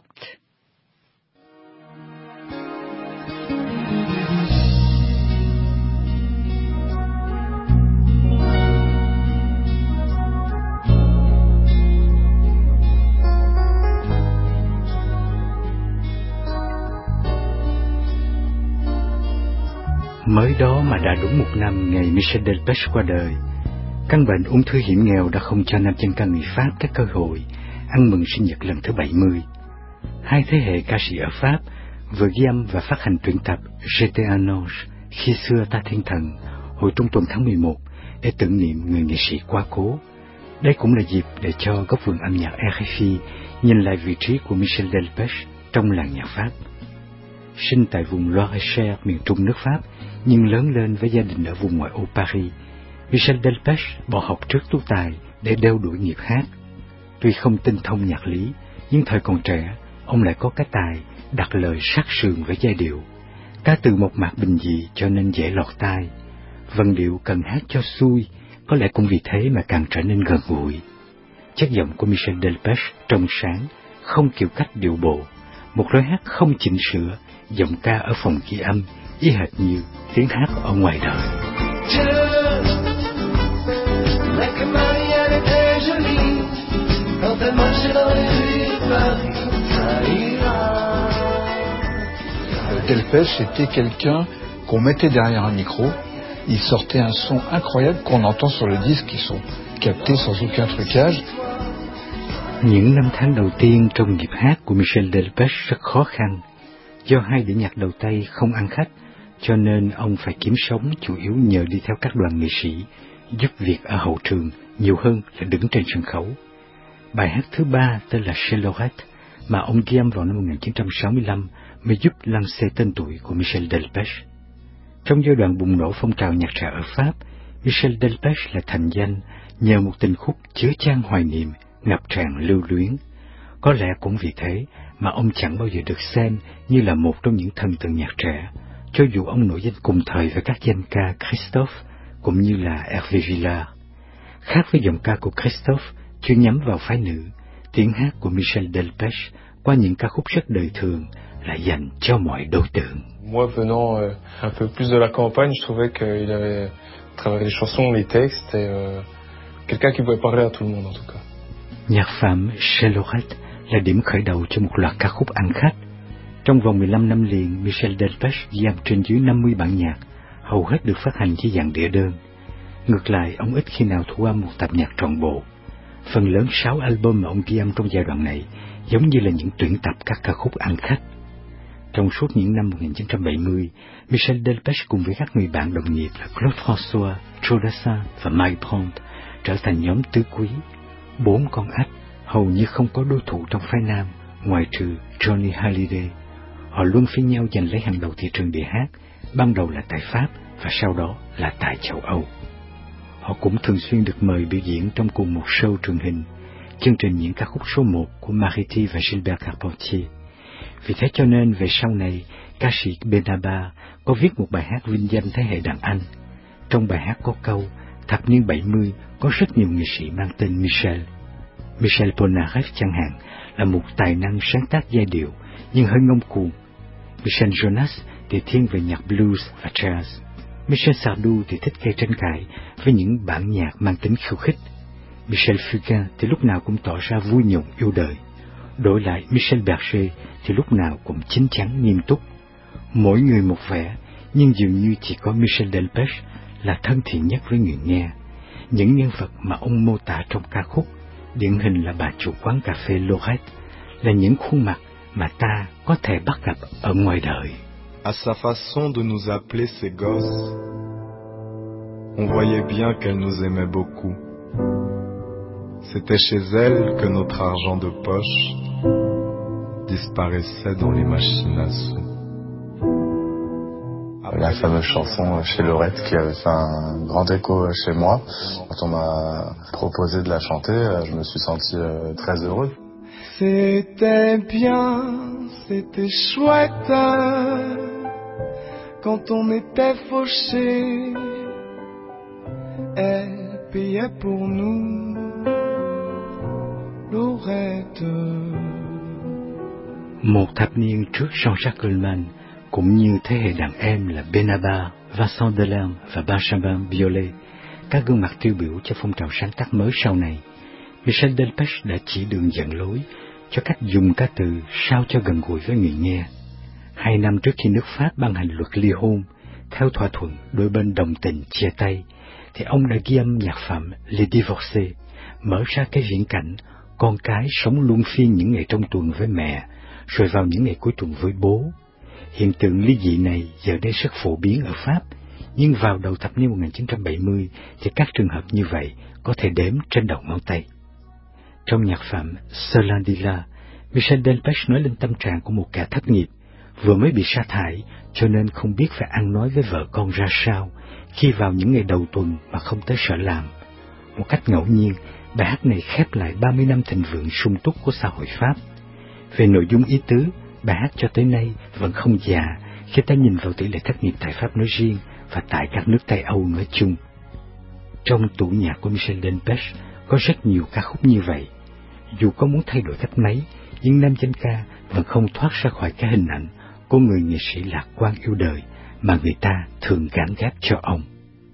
Mới đó mà đã đúng một năm ngày Michel Delpech qua đời. Căn bệnh ung thư hiểm nghèo đã không cho nam danh ca người Pháp các cơ hội ăn mừng sinh nhật lần thứ 70. Hai thế hệ ca sĩ ở Pháp vừa ghi âm và phát hành truyện tập J'étais un ange, khi xưa ta thiên thần, hồi trung tuần tháng 11 để tưởng niệm người nghệ sĩ quá cố. Đây cũng là dịp để cho góc vườn âm nhạc RFI nhìn lại vị trí của Michel Delpech trong làng nhạc Pháp. Sinh tại vùng Loire-et-Cher, miền trung nước Pháp, nhưng lớn lên với gia đình ở vùng ngoại ô Paris, Michel Delpech bỏ học trước tú tài để đeo đuổi nghiệp hát. Tuy không tinh thông nhạc lý, nhưng thời còn trẻ, ông lại có cái tài đặt lời sát sườn với giai điệu. Ca từ mộc mạc bình dị cho nên dễ lọt tai. Vần điệu cần hát cho xuôi, có lẽ cũng vì thế mà càng trở nên gần gũi. Chất giọng của Michel Delpech trong sáng, không kiểu cách điệu bộ, một lối hát không chỉnh sửa, giọng ca ở phòng ghi âm y hệt như tiếng hát ở ngoài đời. Delpech était quelqu'un qu'on mettait derrière un micro. Il sortait un son incroyable qu'on entend sur le disque, qui sont captés sans aucun trucage. Những năm tháng đầu tiên trong nghiệp hát của Michel Delpech rất khó khăn. Do hai đĩa nhạc đầu tay không ăn khách, cho nên ông phải kiếm sống chủ yếu nhờ đi theo các đoàn nghệ sĩ, giúp việc ở hậu trường nhiều hơn là đứng trên sân khấu. Bài hát thứ ba tên là Chez Lorette, mà ông ghi âm vào năm 1965 mới giúp lăng xê tên tuổi của Michel Delpech. Trong giai đoạn bùng nổ phong trào nhạc trẻ ở Pháp, Michel Delpech là thành danh nhờ một tình khúc chứa chan hoài niệm, ngập tràn lưu luyến. Có lẽ cũng vì thế mà ông chẳng bao giờ được xem như là một trong những thần tượng nhạc trẻ, cho dù ông nổi danh cùng thời với các danh ca Christophe cũng như là Hervé Villard. Khác với giọng ca của Christophe, chuyên nhắm vào phái nữ, tiếng hát của Michel Delpech qua những ca khúc rất đời thường là dành cho mọi đối tượng. Moi, venant un peu plus de la campagne, je trouvais qu'il avait travaillé les chansons, les textes, et quelqu'un qui pouvait parler à tout le monde en tout cas. Nhạc phẩm Chez Lorette là điểm khởi đầu cho một loạt ca khúc ăn khách. Trong vòng 15 năm liền, Michel Delpech ghi âm trên dưới 50 bản nhạc, hầu hết được phát hành dưới dạng đĩa đơn. Ngược lại, ông ít khi nào thu âm một tập nhạc trọn bộ. Phần lớn 6 album mà ông ghi âm trong giai đoạn này giống như là những tuyển tập các ca khúc ăn khách. Trong suốt những năm 1970, Michel Delpech cùng với các người bạn đồng nghiệp là Claude François, Jodassin và Mike Brandt trở thành nhóm tứ quý. 4 con ếch hầu như không có đối thủ trong phái nam, ngoại trừ Johnny Hallyday. Họ luôn phiên nhau giành lấy hàng đầu thị trường đĩa hát, ban đầu là tại Pháp và sau đó là tại châu Âu. Họ cũng thường xuyên được mời biểu diễn trong cùng một show truyền hình, chương trình những ca khúc số 1 của Mariti và Gilbert Carpentier. Vì thế cho nên về sau này, ca sĩ Benabar có viết một bài hát vinh danh thế hệ đàn anh. Trong bài hát có câu, thập niên 70 có rất nhiều nghệ sĩ mang tên Michel. Michel Polnareff chẳng hạn là một tài năng sáng tác giai điệu nhưng hơi ngông cuồng. Michel Jonas thì thiên về nhạc blues và jazz. Michel Sardou thì thích gây tranh cãi với những bản nhạc mang tính khiêu khích. Michel Fugain thì lúc nào cũng tỏ ra vui nhộn yêu đời. Đổi lại Michel Berger thì lúc nào cũng chín chắn nghiêm túc. Mỗi người một vẻ, nhưng dường như chỉ có Michel Delpech là thân thiện nhất với người nghe. Những nhân vật mà ông mô tả trong ca khúc, điển hình là bà chủ quán cà phê Lorette, là những khuôn mặt mà ta có thể bắt gặp ở ngoài đời. À sa façon de nous appeler ses gosses, on voyait bien qu'elle nous aimait beaucoup. C'était chez elle que notre argent de poche disparaissait dans les machines à sous. La fameuse chanson Chez Lorette qui avait fait un grand écho chez moi. Quand on m'a proposé de la chanter, je me suis senti très heureux. C'était bien, c'était chouette, quand on était fauchés, elle payait pour nous, Lorette. Một thập niên trước Jean-Jacques Goldman, cũng như thế hệ đàn em là Benabar, Vincent Delerme và Benjamin Biolay, các gương mặt tiêu biểu cho phong trào sáng tác mới sau này, Michel Delpech đã chỉ đường dẫn lối cho cách dùng ca từ sao cho gần gũi với người nghe. 2 năm trước khi nước Pháp ban hành luật ly hôn, theo thỏa thuận đôi bên đồng tình chia tay, thì ông đã ghi âm nhạc phẩm Les Divorcés, mở ra cái viễn cảnh con cái sống luân phiên những ngày trong tuần với mẹ, rồi vào những ngày cuối tuần với bố. Hiện tượng ly dị này giờ đây rất phổ biến ở Pháp, nhưng vào đầu thập niên 1970 thì các trường hợp như vậy có thể đếm trên đầu ngón tay. Trong nhạc phẩm Celandila, Michel Delpech nói lên tâm trạng của một kẻ thất nghiệp, vừa mới bị sa thải cho nên không biết phải ăn nói với vợ con ra sao khi vào những ngày đầu tuần mà không tới sở làm. Một cách ngẫu nhiên, bài hát này khép lại 30 năm thịnh vượng sung túc của xã hội Pháp. Về nội dung ý tứ, bài hát cho tới nay vẫn không già khi ta nhìn vào tỷ lệ thất nghiệp tại Pháp nói riêng và tại các nước Tây Âu nói chung. Trong tủ nhạc của Michel Delpech có rất nhiều ca khúc như vậy. Dù có muốn thay đổi cách mấy, nhưng nam danh ca vẫn không thoát ra khỏi cái hình ảnh của người nghệ sĩ lạc quan yêu đời mà người ta thường gán ghép cho ông.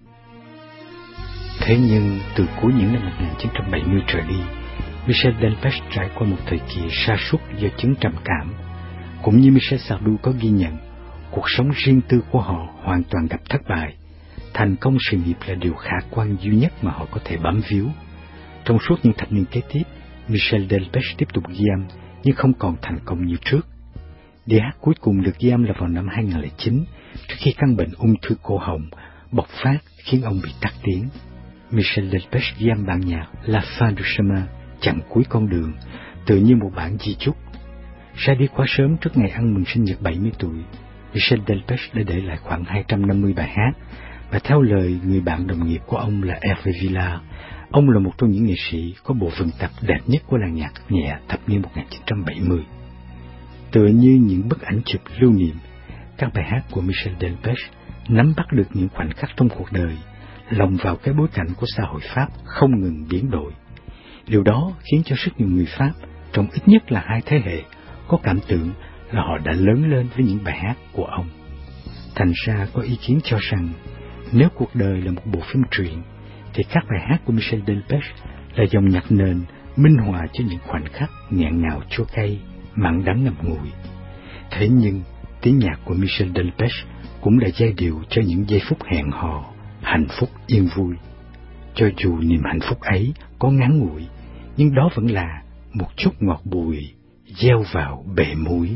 Thế nhưng từ cuối những năm 1970 trở đi, Michel Delpech trải qua một thời kỳ sa sút do chứng trầm cảm. Cũng như Michel Sardou có ghi nhận, cuộc sống riêng tư của họ hoàn toàn gặp thất bại. Thành công sự nghiệp là điều khả quan duy nhất mà họ có thể bám víu. Trong suốt những thập niên kế tiếp, Michel Delpech tiếp tục ghi âm nhưng không còn thành công như trước. Đĩa hát cuối cùng được ghi âm là vào năm 2009, trước khi căn bệnh ung thư cổ họng bộc phát khiến ông bị tắc tiếng. Michel Delpech ghi âm bản nhạc La Fin du Chemin, chặng cuối con đường, tự như một bản di chúc. Ra đi quá sớm trước ngày ăn mừng sinh nhật 70 tuổi, Michel Delpech đã để lại khoảng 250 bài hát, và theo lời người bạn đồng nghiệp của ông là Hervé Villard, ông là một trong những nghệ sĩ có bộ vườn tập đẹp nhất của làng nhạc nhẹ thập niên 1970. Tựa như những bức ảnh chụp lưu niệm, các bài hát của Michel Delpech nắm bắt được những khoảnh khắc trong cuộc đời, lồng vào cái bối cảnh của xã hội Pháp không ngừng biến đổi. Điều đó khiến cho rất nhiều người Pháp, trong ít nhất là 2 thế hệ, có cảm tưởng là họ đã lớn lên với những bài hát của ông. Thành ra có ý kiến cho rằng, nếu cuộc đời là một bộ phim truyện, thì các bài hát của Michel Delpech là dòng nhạc nền minh họa cho những khoảnh khắc nghẹn ngào chua cay, mặn đắng ngậm ngùi. Thế nhưng, tiếng nhạc của Michel Delpech cũng là giai điệu cho những giây phút hẹn hò, hạnh phúc yên vui. Cho dù niềm hạnh phúc ấy có ngắn ngủi, nhưng đó vẫn là một chút ngọt bùi gieo vào bể muối.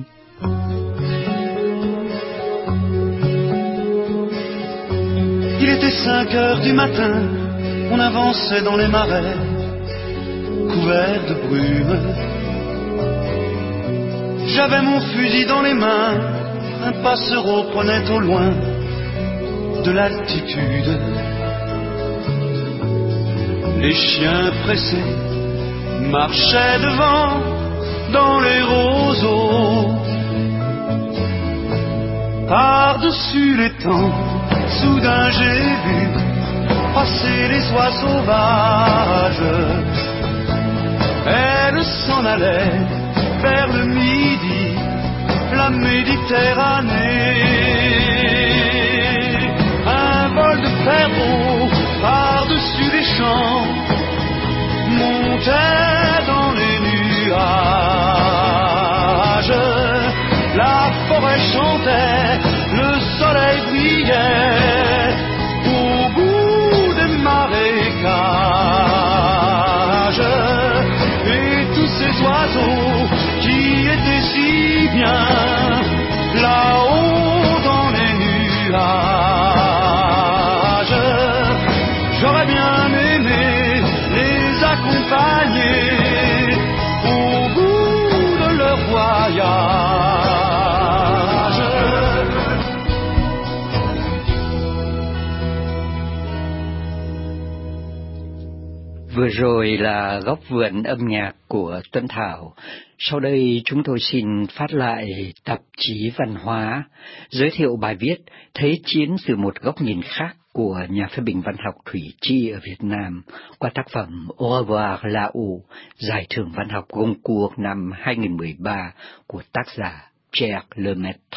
Il était 5 heures du matin, on avançait dans les marais, couverts de brume. J'avais mon fusil dans les mains, un passereau prenait au loin de l'altitude. Les chiens pressés marchaient devant dans les roseaux. Par-dessus l'étang, soudain j'ai vu passer les oies sauvages. Elles s'en allaient vers le midi, la Méditerranée. Un vol de perdreaux par-dessus les champs montait dans les nuages. La forêt chantait, le soleil brillait au bout des marécages. Et tous ces oiseaux qui étaient si bien là-haut dans les nuages, j'aurais bien aimé les accompagner au bout de leur voyage. Vừa rồi là góc vườn âm nhạc của Tuấn Thảo. Sau đây chúng tôi xin phát lại tạp chí văn hóa, giới thiệu bài viết Thế chiến từ một góc nhìn khác của nhà phê bình văn học Thủy Chi ở Việt Nam qua tác phẩm Au revoir là-haut, giải thưởng văn học Goncourt năm 2013 của tác giả Pierre Lemaitre.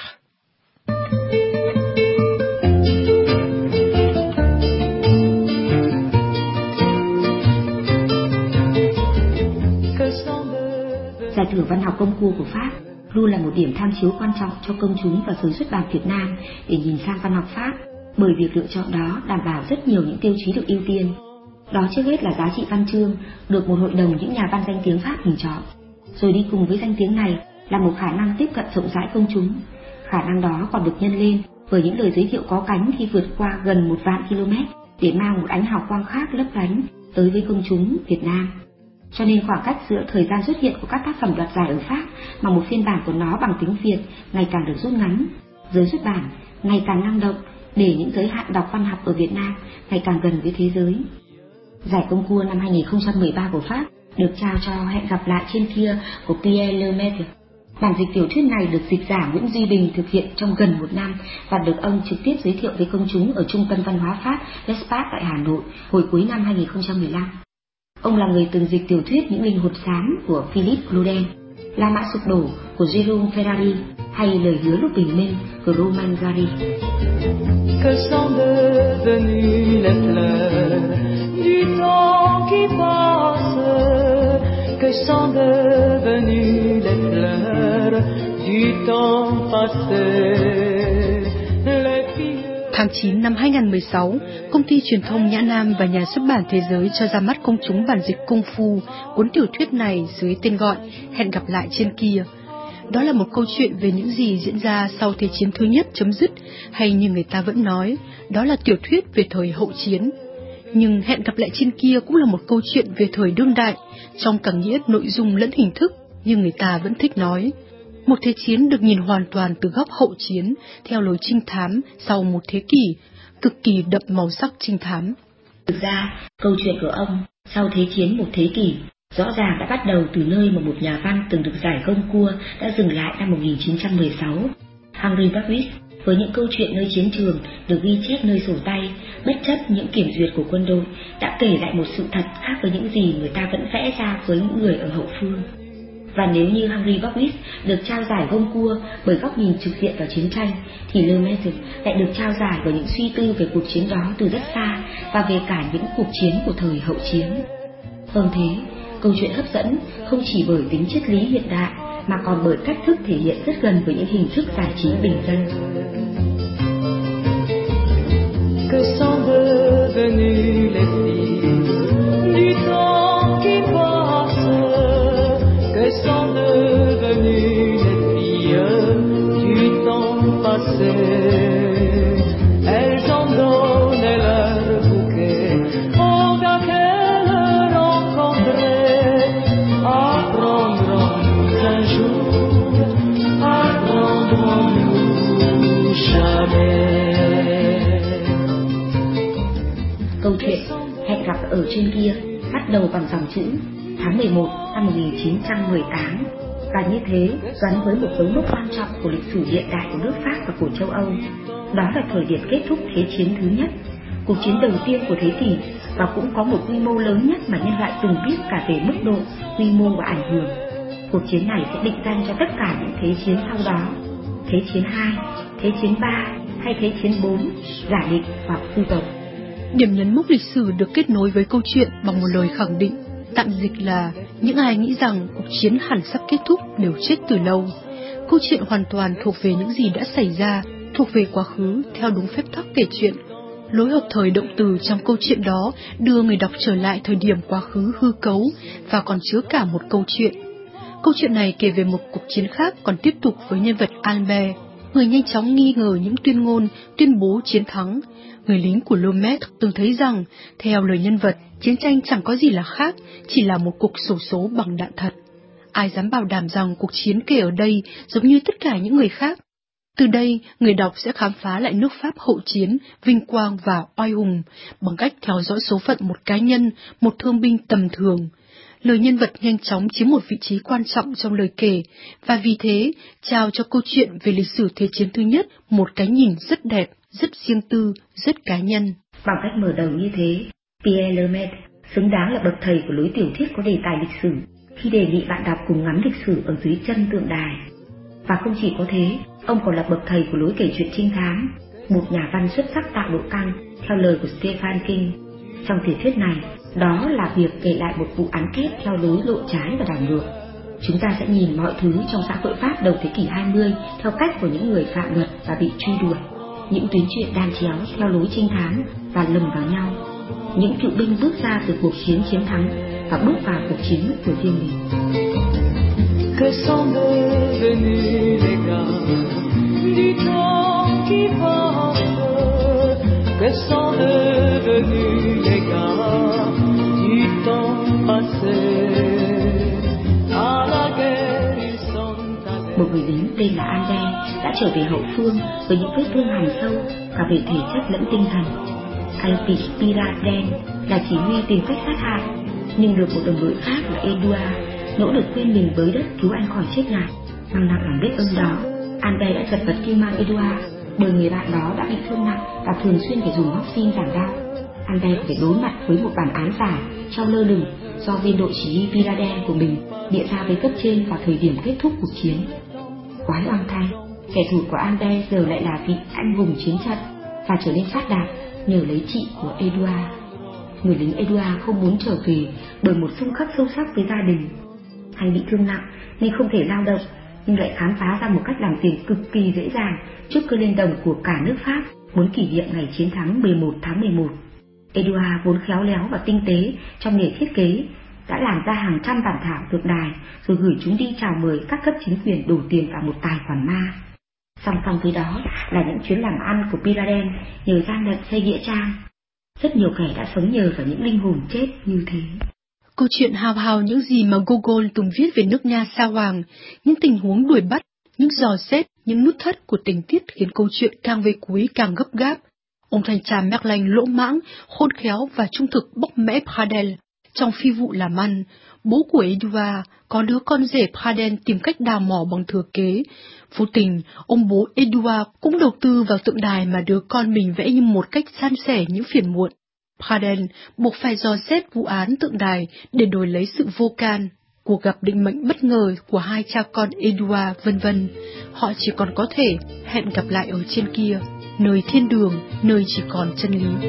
Giải thưởng văn học Goncourt của Pháp luôn là một điểm tham chiếu quan trọng cho công chúng và giới xuất bản Việt Nam để nhìn sang văn học Pháp, bởi việc lựa chọn đó đảm bảo rất nhiều những tiêu chí được ưu tiên. Đó trước hết là giá trị văn chương được một hội đồng những nhà văn danh tiếng Pháp bình chọn, rồi đi cùng với danh tiếng này là một khả năng tiếp cận rộng rãi công chúng. Khả năng đó còn được nhân lên bởi những lời giới thiệu có cánh khi vượt qua gần 1 vạn km để mang một ánh hào quang khác lấp lánh tới với công chúng Việt Nam. Cho nên khoảng cách giữa thời gian xuất hiện của các tác phẩm đoạt giải ở Pháp mà một phiên bản của nó bằng tiếng Việt ngày càng được rút ngắn, giới xuất bản ngày càng năng động để những giới hạn đọc văn học ở Việt Nam ngày càng gần với thế giới. Giải Goncourt năm 2013 của Pháp được trao cho Hẹn gặp lại trên kia của Pierre Lemaitre. Bản dịch tiểu thuyết này được dịch giả Nguyễn Duy Bình thực hiện trong gần 1 năm và được ông trực tiếp giới thiệu với công chúng ở Trung tâm Văn hóa Pháp L'Espace tại Hà Nội hồi cuối năm 2015. Ông là người từng dịch tiểu thuyết Những linh hồn xám của Philippe Claudel, La mã sụp đổ của Jérôme Ferrari hay Lời hứa lúc bình minh của Romain Gary. Que sont devenues les fleurs du temps qui passe? Que sont devenues les fleurs du temps passé? Tháng 9 năm 2016, công ty truyền thông Nhã Nam và nhà xuất bản Thế giới cho ra mắt công chúng bản dịch Công Phu, cuốn tiểu thuyết này dưới tên gọi Hẹn gặp lại trên kia. Đó là một câu chuyện về những gì diễn ra sau Thế chiến thứ nhất chấm dứt, hay như người ta vẫn nói, đó là tiểu thuyết về thời hậu chiến. Nhưng Hẹn gặp lại trên kia cũng là một câu chuyện về thời đương đại, trong cả nghĩa nội dung lẫn hình thức, như người ta vẫn thích nói. Một thế chiến được nhìn hoàn toàn từ góc hậu chiến, theo lối trinh thám sau một thế kỷ, cực kỳ đậm màu sắc trinh thám. Thực ra, câu chuyện của ông sau thế chiến một thế kỷ rõ ràng đã bắt đầu từ nơi mà một nhà văn từng được giải Goncourt đã dừng lại năm 1916. Henri Barbusse, với những câu chuyện nơi chiến trường được ghi chép nơi sổ tay, bất chấp những kiểm duyệt của quân đội, đã kể lại một sự thật khác với những gì người ta vẫn vẽ ra với những người ở hậu phương. Và nếu như Henri Barbusse được trao giải Goncourt bởi góc nhìn trực diện vào chiến tranh, thì Lemaitre lại được trao giải bởi những suy tư về cuộc chiến đó từ rất xa và về cả những cuộc chiến của thời hậu chiến. Hơn thế, câu chuyện hấp dẫn không chỉ bởi tính triết lý hiện đại mà còn bởi cách thức thể hiện rất gần với những hình thức giải trí bình dân. Que sont devenues les filles du temps qui passe? Que sont devenues les filles du temps passé? Elles ont donné leur bouquet aux gars qu'elles rencontraient. Apprendrons-nous un jour, apprendrons-nous jamais? Câu chuyện Hẹn gặp ở trên kia bắt đầu bằng dòng chữ tháng 11 năm 1918 và như thế gắn với một dấu mốc quan trọng của lịch sử hiện đại của nước Pháp và của châu Âu. Đó là thời điểm kết thúc Thế chiến thứ nhất, cuộc chiến đầu tiên của thế kỷ và cũng có một quy mô lớn nhất mà nhân loại từng biết cả về mức độ, quy mô và ảnh hưởng. Cuộc chiến này sẽ định danh cho tất cả những thế chiến sau đó, Thế chiến 2, Thế chiến 3 hay Thế chiến 4, giả định hoặc sưu tộc. Điểm nhấn mốc lịch sử được kết nối với câu chuyện bằng một lời khẳng định, tạm dịch là những ai nghĩ rằng cuộc chiến hẳn sắp kết thúc đều chết từ lâu. Câu chuyện hoàn toàn thuộc về những gì đã xảy ra, thuộc về quá khứ theo đúng phép tắc kể chuyện. Lối hợp thời động từ trong câu chuyện đó đưa người đọc trở lại thời điểm quá khứ hư cấu và còn chứa cả một câu chuyện. Câu chuyện này kể về một cuộc chiến khác còn tiếp tục với nhân vật Albert, người nhanh chóng nghi ngờ những tuyên ngôn tuyên bố chiến thắng. Người lính của Lemaitre từng thấy rằng, theo lời nhân vật, chiến tranh chẳng có gì là khác, chỉ là một cuộc xổ số bằng đạn thật. Ai dám bảo đảm rằng cuộc chiến kể ở đây giống như tất cả những người khác? Từ đây, người đọc sẽ khám phá lại nước Pháp hậu chiến, vinh quang và oai hùng, bằng cách theo dõi số phận một cá nhân, một thương binh tầm thường. Lời nhân vật nhanh chóng chiếm một vị trí quan trọng trong lời kể, và vì thế, trao cho câu chuyện về lịch sử Thế chiến thứ nhất một cái nhìn rất đẹp, rất riêng tư, rất cá nhân. Bằng cách mở đầu như thế, Pierre Lemaitre xứng đáng là bậc thầy của lối tiểu thuyết có đề tài lịch sử, khi đề nghị bạn đọc cùng ngắm lịch sử ở dưới chân tượng đài. Và không chỉ có thế, ông còn là bậc thầy của lối kể chuyện trinh thám, một nhà văn xuất sắc tạo độ căng, theo lời của Stephen King. Trong tiểu thuyết này, đó là việc kể lại một vụ án kết theo lối lộ trái và đảo ngược. Chúng ta sẽ nhìn mọi thứ trong xã hội Pháp đầu thế kỷ 20 theo cách của những người phạm luật và bị truy đuổi, những tuyến truyện đan chéo theo lối trinh thám và lồng vào nhau, những cựu binh bước ra từ cuộc chiến chiến thắng và bước vào cuộc chiến của riêng mình. Que sont devenus les gars du temps qui passe? Que sont devenus les gars du temps passé? À la guerre ils sont allés. Một người lính tên là Albert đã trở về hậu phương với những vết thương hằn sâu cả về thể chất lẫn tinh thần. Anh Piraden là chỉ huy tìm cách sát hại, nhưng được một đồng đội khác là Edouard nỗ lực quên mình bới đất cứu anh khỏi chết ngạt. Mang nặng lòng biết ơn đó, Albert đã chật vật kêu mang Edouard, bởi người bạn đó đã bị thương nặng và thường xuyên phải dùng morphine giảm đau. Albert phải đối mặt với một bản án giả treo lơ lửng do viên đội chỉ huy Piraden của mình địa ra với cấp trên vào thời điểm kết thúc cuộc chiến. Quái oan thay, kẻ thù của Albert giờ lại là vị anh hùng chiến trận và trở nên phát đạt nhờ lấy chị của Edouard. Người lính Edouard không muốn trở về bởi một xung khắc sâu sắc với gia đình. Anh bị thương nặng nên không thể lao động, nhưng lại khám phá ra một cách làm tiền cực kỳ dễ dàng trước cơn lên đồng của cả nước Pháp muốn kỷ niệm ngày chiến thắng 11 tháng 11. Edouard vốn khéo léo và tinh tế trong nghề thiết kế đã làm ra hàng trăm bản thảo tượng đài rồi gửi chúng đi chào mời các cấp chính quyền đổ tiền vào một tài khoản ma. Song song với đó là những chuyến làm ăn của Piraden nhờ gian lận xây nghĩa trang. Rất nhiều kẻ đã sống nhờ vào những linh hồn chết như thế. Câu chuyện hào hào những gì mà Gogol từng viết về nước Nga sa hoàng, những tình huống đuổi bắt, những dò xét, những nút thắt của tình tiết khiến câu chuyện càng về cuối càng gấp gáp. Ông thanh tra Merlin lỗ mãng, khôn khéo và trung thực bóc mẽ Pradel. Trong phi vụ làm ăn, bố của Edouard có đứa con rể Pradel tìm cách đào mỏ bằng thừa kế. Vô tình, ông bố Edouard cũng đầu tư vào tượng đài mà đứa con mình vẽ như một cách san sẻ những phiền muộn. Pradel buộc phải dò xét vụ án tượng đài để đổi lấy sự vô can, cuộc gặp định mệnh bất ngờ của hai cha con Edouard, vân vân. Họ chỉ còn có thể hẹn gặp lại ở trên kia, nơi thiên đường, nơi chỉ còn chân lý.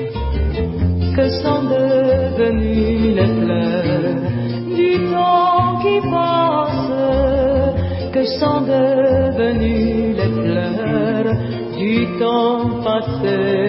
Que sont devenus les fleurs du temps qui passe? Que sont devenus les fleurs du temps passé?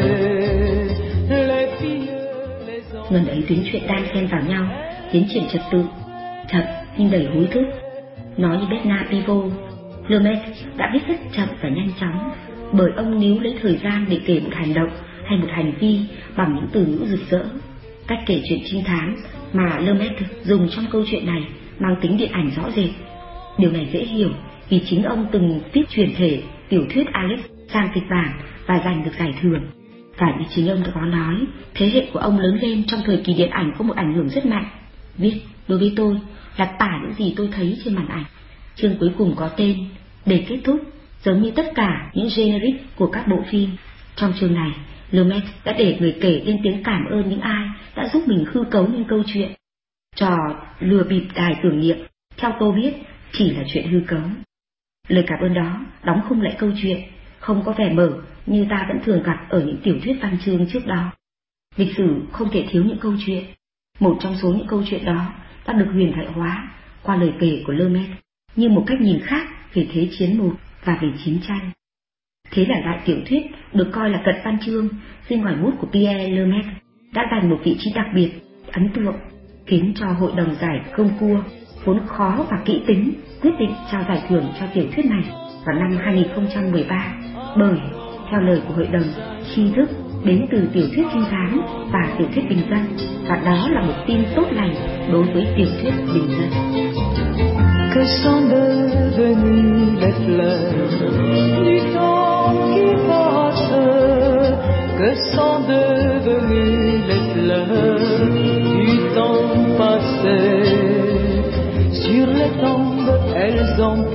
Ngần ấy tuyến truyện đan xen vào nhau, tiến triển trật tự, chậm nhưng đầy hối thúc. Nói như Bernard Pivot, Lemaitre đã viết rất chậm và nhanh chóng, bởi ông níu lấy thời gian để kể một hành động hay một hành vi bằng những từ ngữ rực rỡ. Cách kể chuyện trinh thám mà Lemaitre dùng trong câu chuyện này mang tính điện ảnh rõ rệt. Điều này dễ hiểu vì chính ông từng viết chuyển thể tiểu thuyết Alice sang kịch bản và giành được giải thưởng. Và như chính ông đã có nói, thế hệ của ông lớn lên trong thời kỳ điện ảnh có một ảnh hưởng rất mạnh. Viết đối với tôi là tả những gì tôi thấy trên màn ảnh. Chương cuối cùng có tên để kết thúc, giống như tất cả những generic của các bộ phim. Trong chương này, Lemaitre đã để người kể lên tiếng cảm ơn những ai đã giúp mình hư cấu những câu chuyện. Trò lừa bịp đài tưởng niệm, theo tôi biết, chỉ là chuyện hư cấu. Lời cảm ơn đó đóng khung lại câu chuyện, không có vẻ mở như ta vẫn thường gặp ở những tiểu thuyết văn chương trước đó. Lịch sử không thể thiếu những câu chuyện. Một trong số những câu chuyện đó đã được huyền thoại hóa qua lời kể của Lemaitre như một cách nhìn khác về Thế chiến I và về chiến tranh. Thế là loại tiểu thuyết được coi là cận văn chương dưới ngòi bút của Pierre Lemaitre đã giành một vị trí đặc biệt, ấn tượng, khiến cho hội đồng giải Goncourt vốn khó và kỹ tính quyết định trao giải thưởng cho tiểu thuyết này vào năm 2013, bởi theo lời của hội đồng, tri thức đến từ tiểu thuyết trinh thám và tiểu thuyết bình dân, và đó là một tin tốt lành đối với tiểu thuyết bình dân. Que sont devenus les fleurs du temps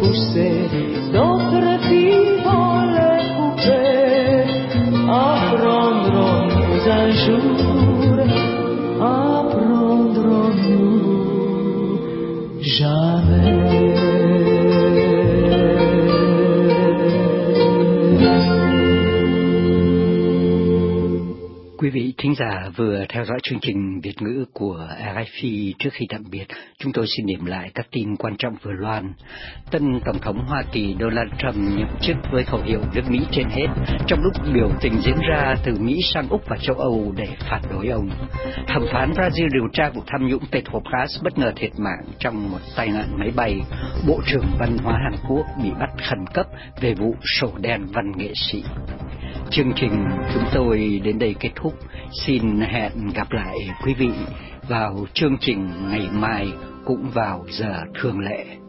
pousser, d'autres filles vont les couper. Apprendrons-nous un jour, apprendrons-nous jamais. Quý vị thính giả vừa theo dõi chương trình Việt ngữ của RFI. Trước khi tạm biệt, chúng tôi xin điểm lại các tin quan trọng vừa loan. Tân Tổng thống Hoa Kỳ Donald Trump nhậm chức với khẩu hiệu nước Mỹ trên hết, trong lúc biểu tình diễn ra từ Mỹ sang Úc và châu Âu để phản đối ông. Thẩm phán Brazil điều tra vụ tham nhũng Petrobras bất ngờ thiệt mạng trong một tai nạn máy bay. Bộ trưởng Văn hóa Hàn Quốc bị bắt khẩn cấp về vụ sổ đen văn nghệ sĩ. Chương trình chúng tôi đến đây kết thúc. Xin hẹn gặp lại quý vị vào chương trình ngày mai cũng vào giờ thường lệ.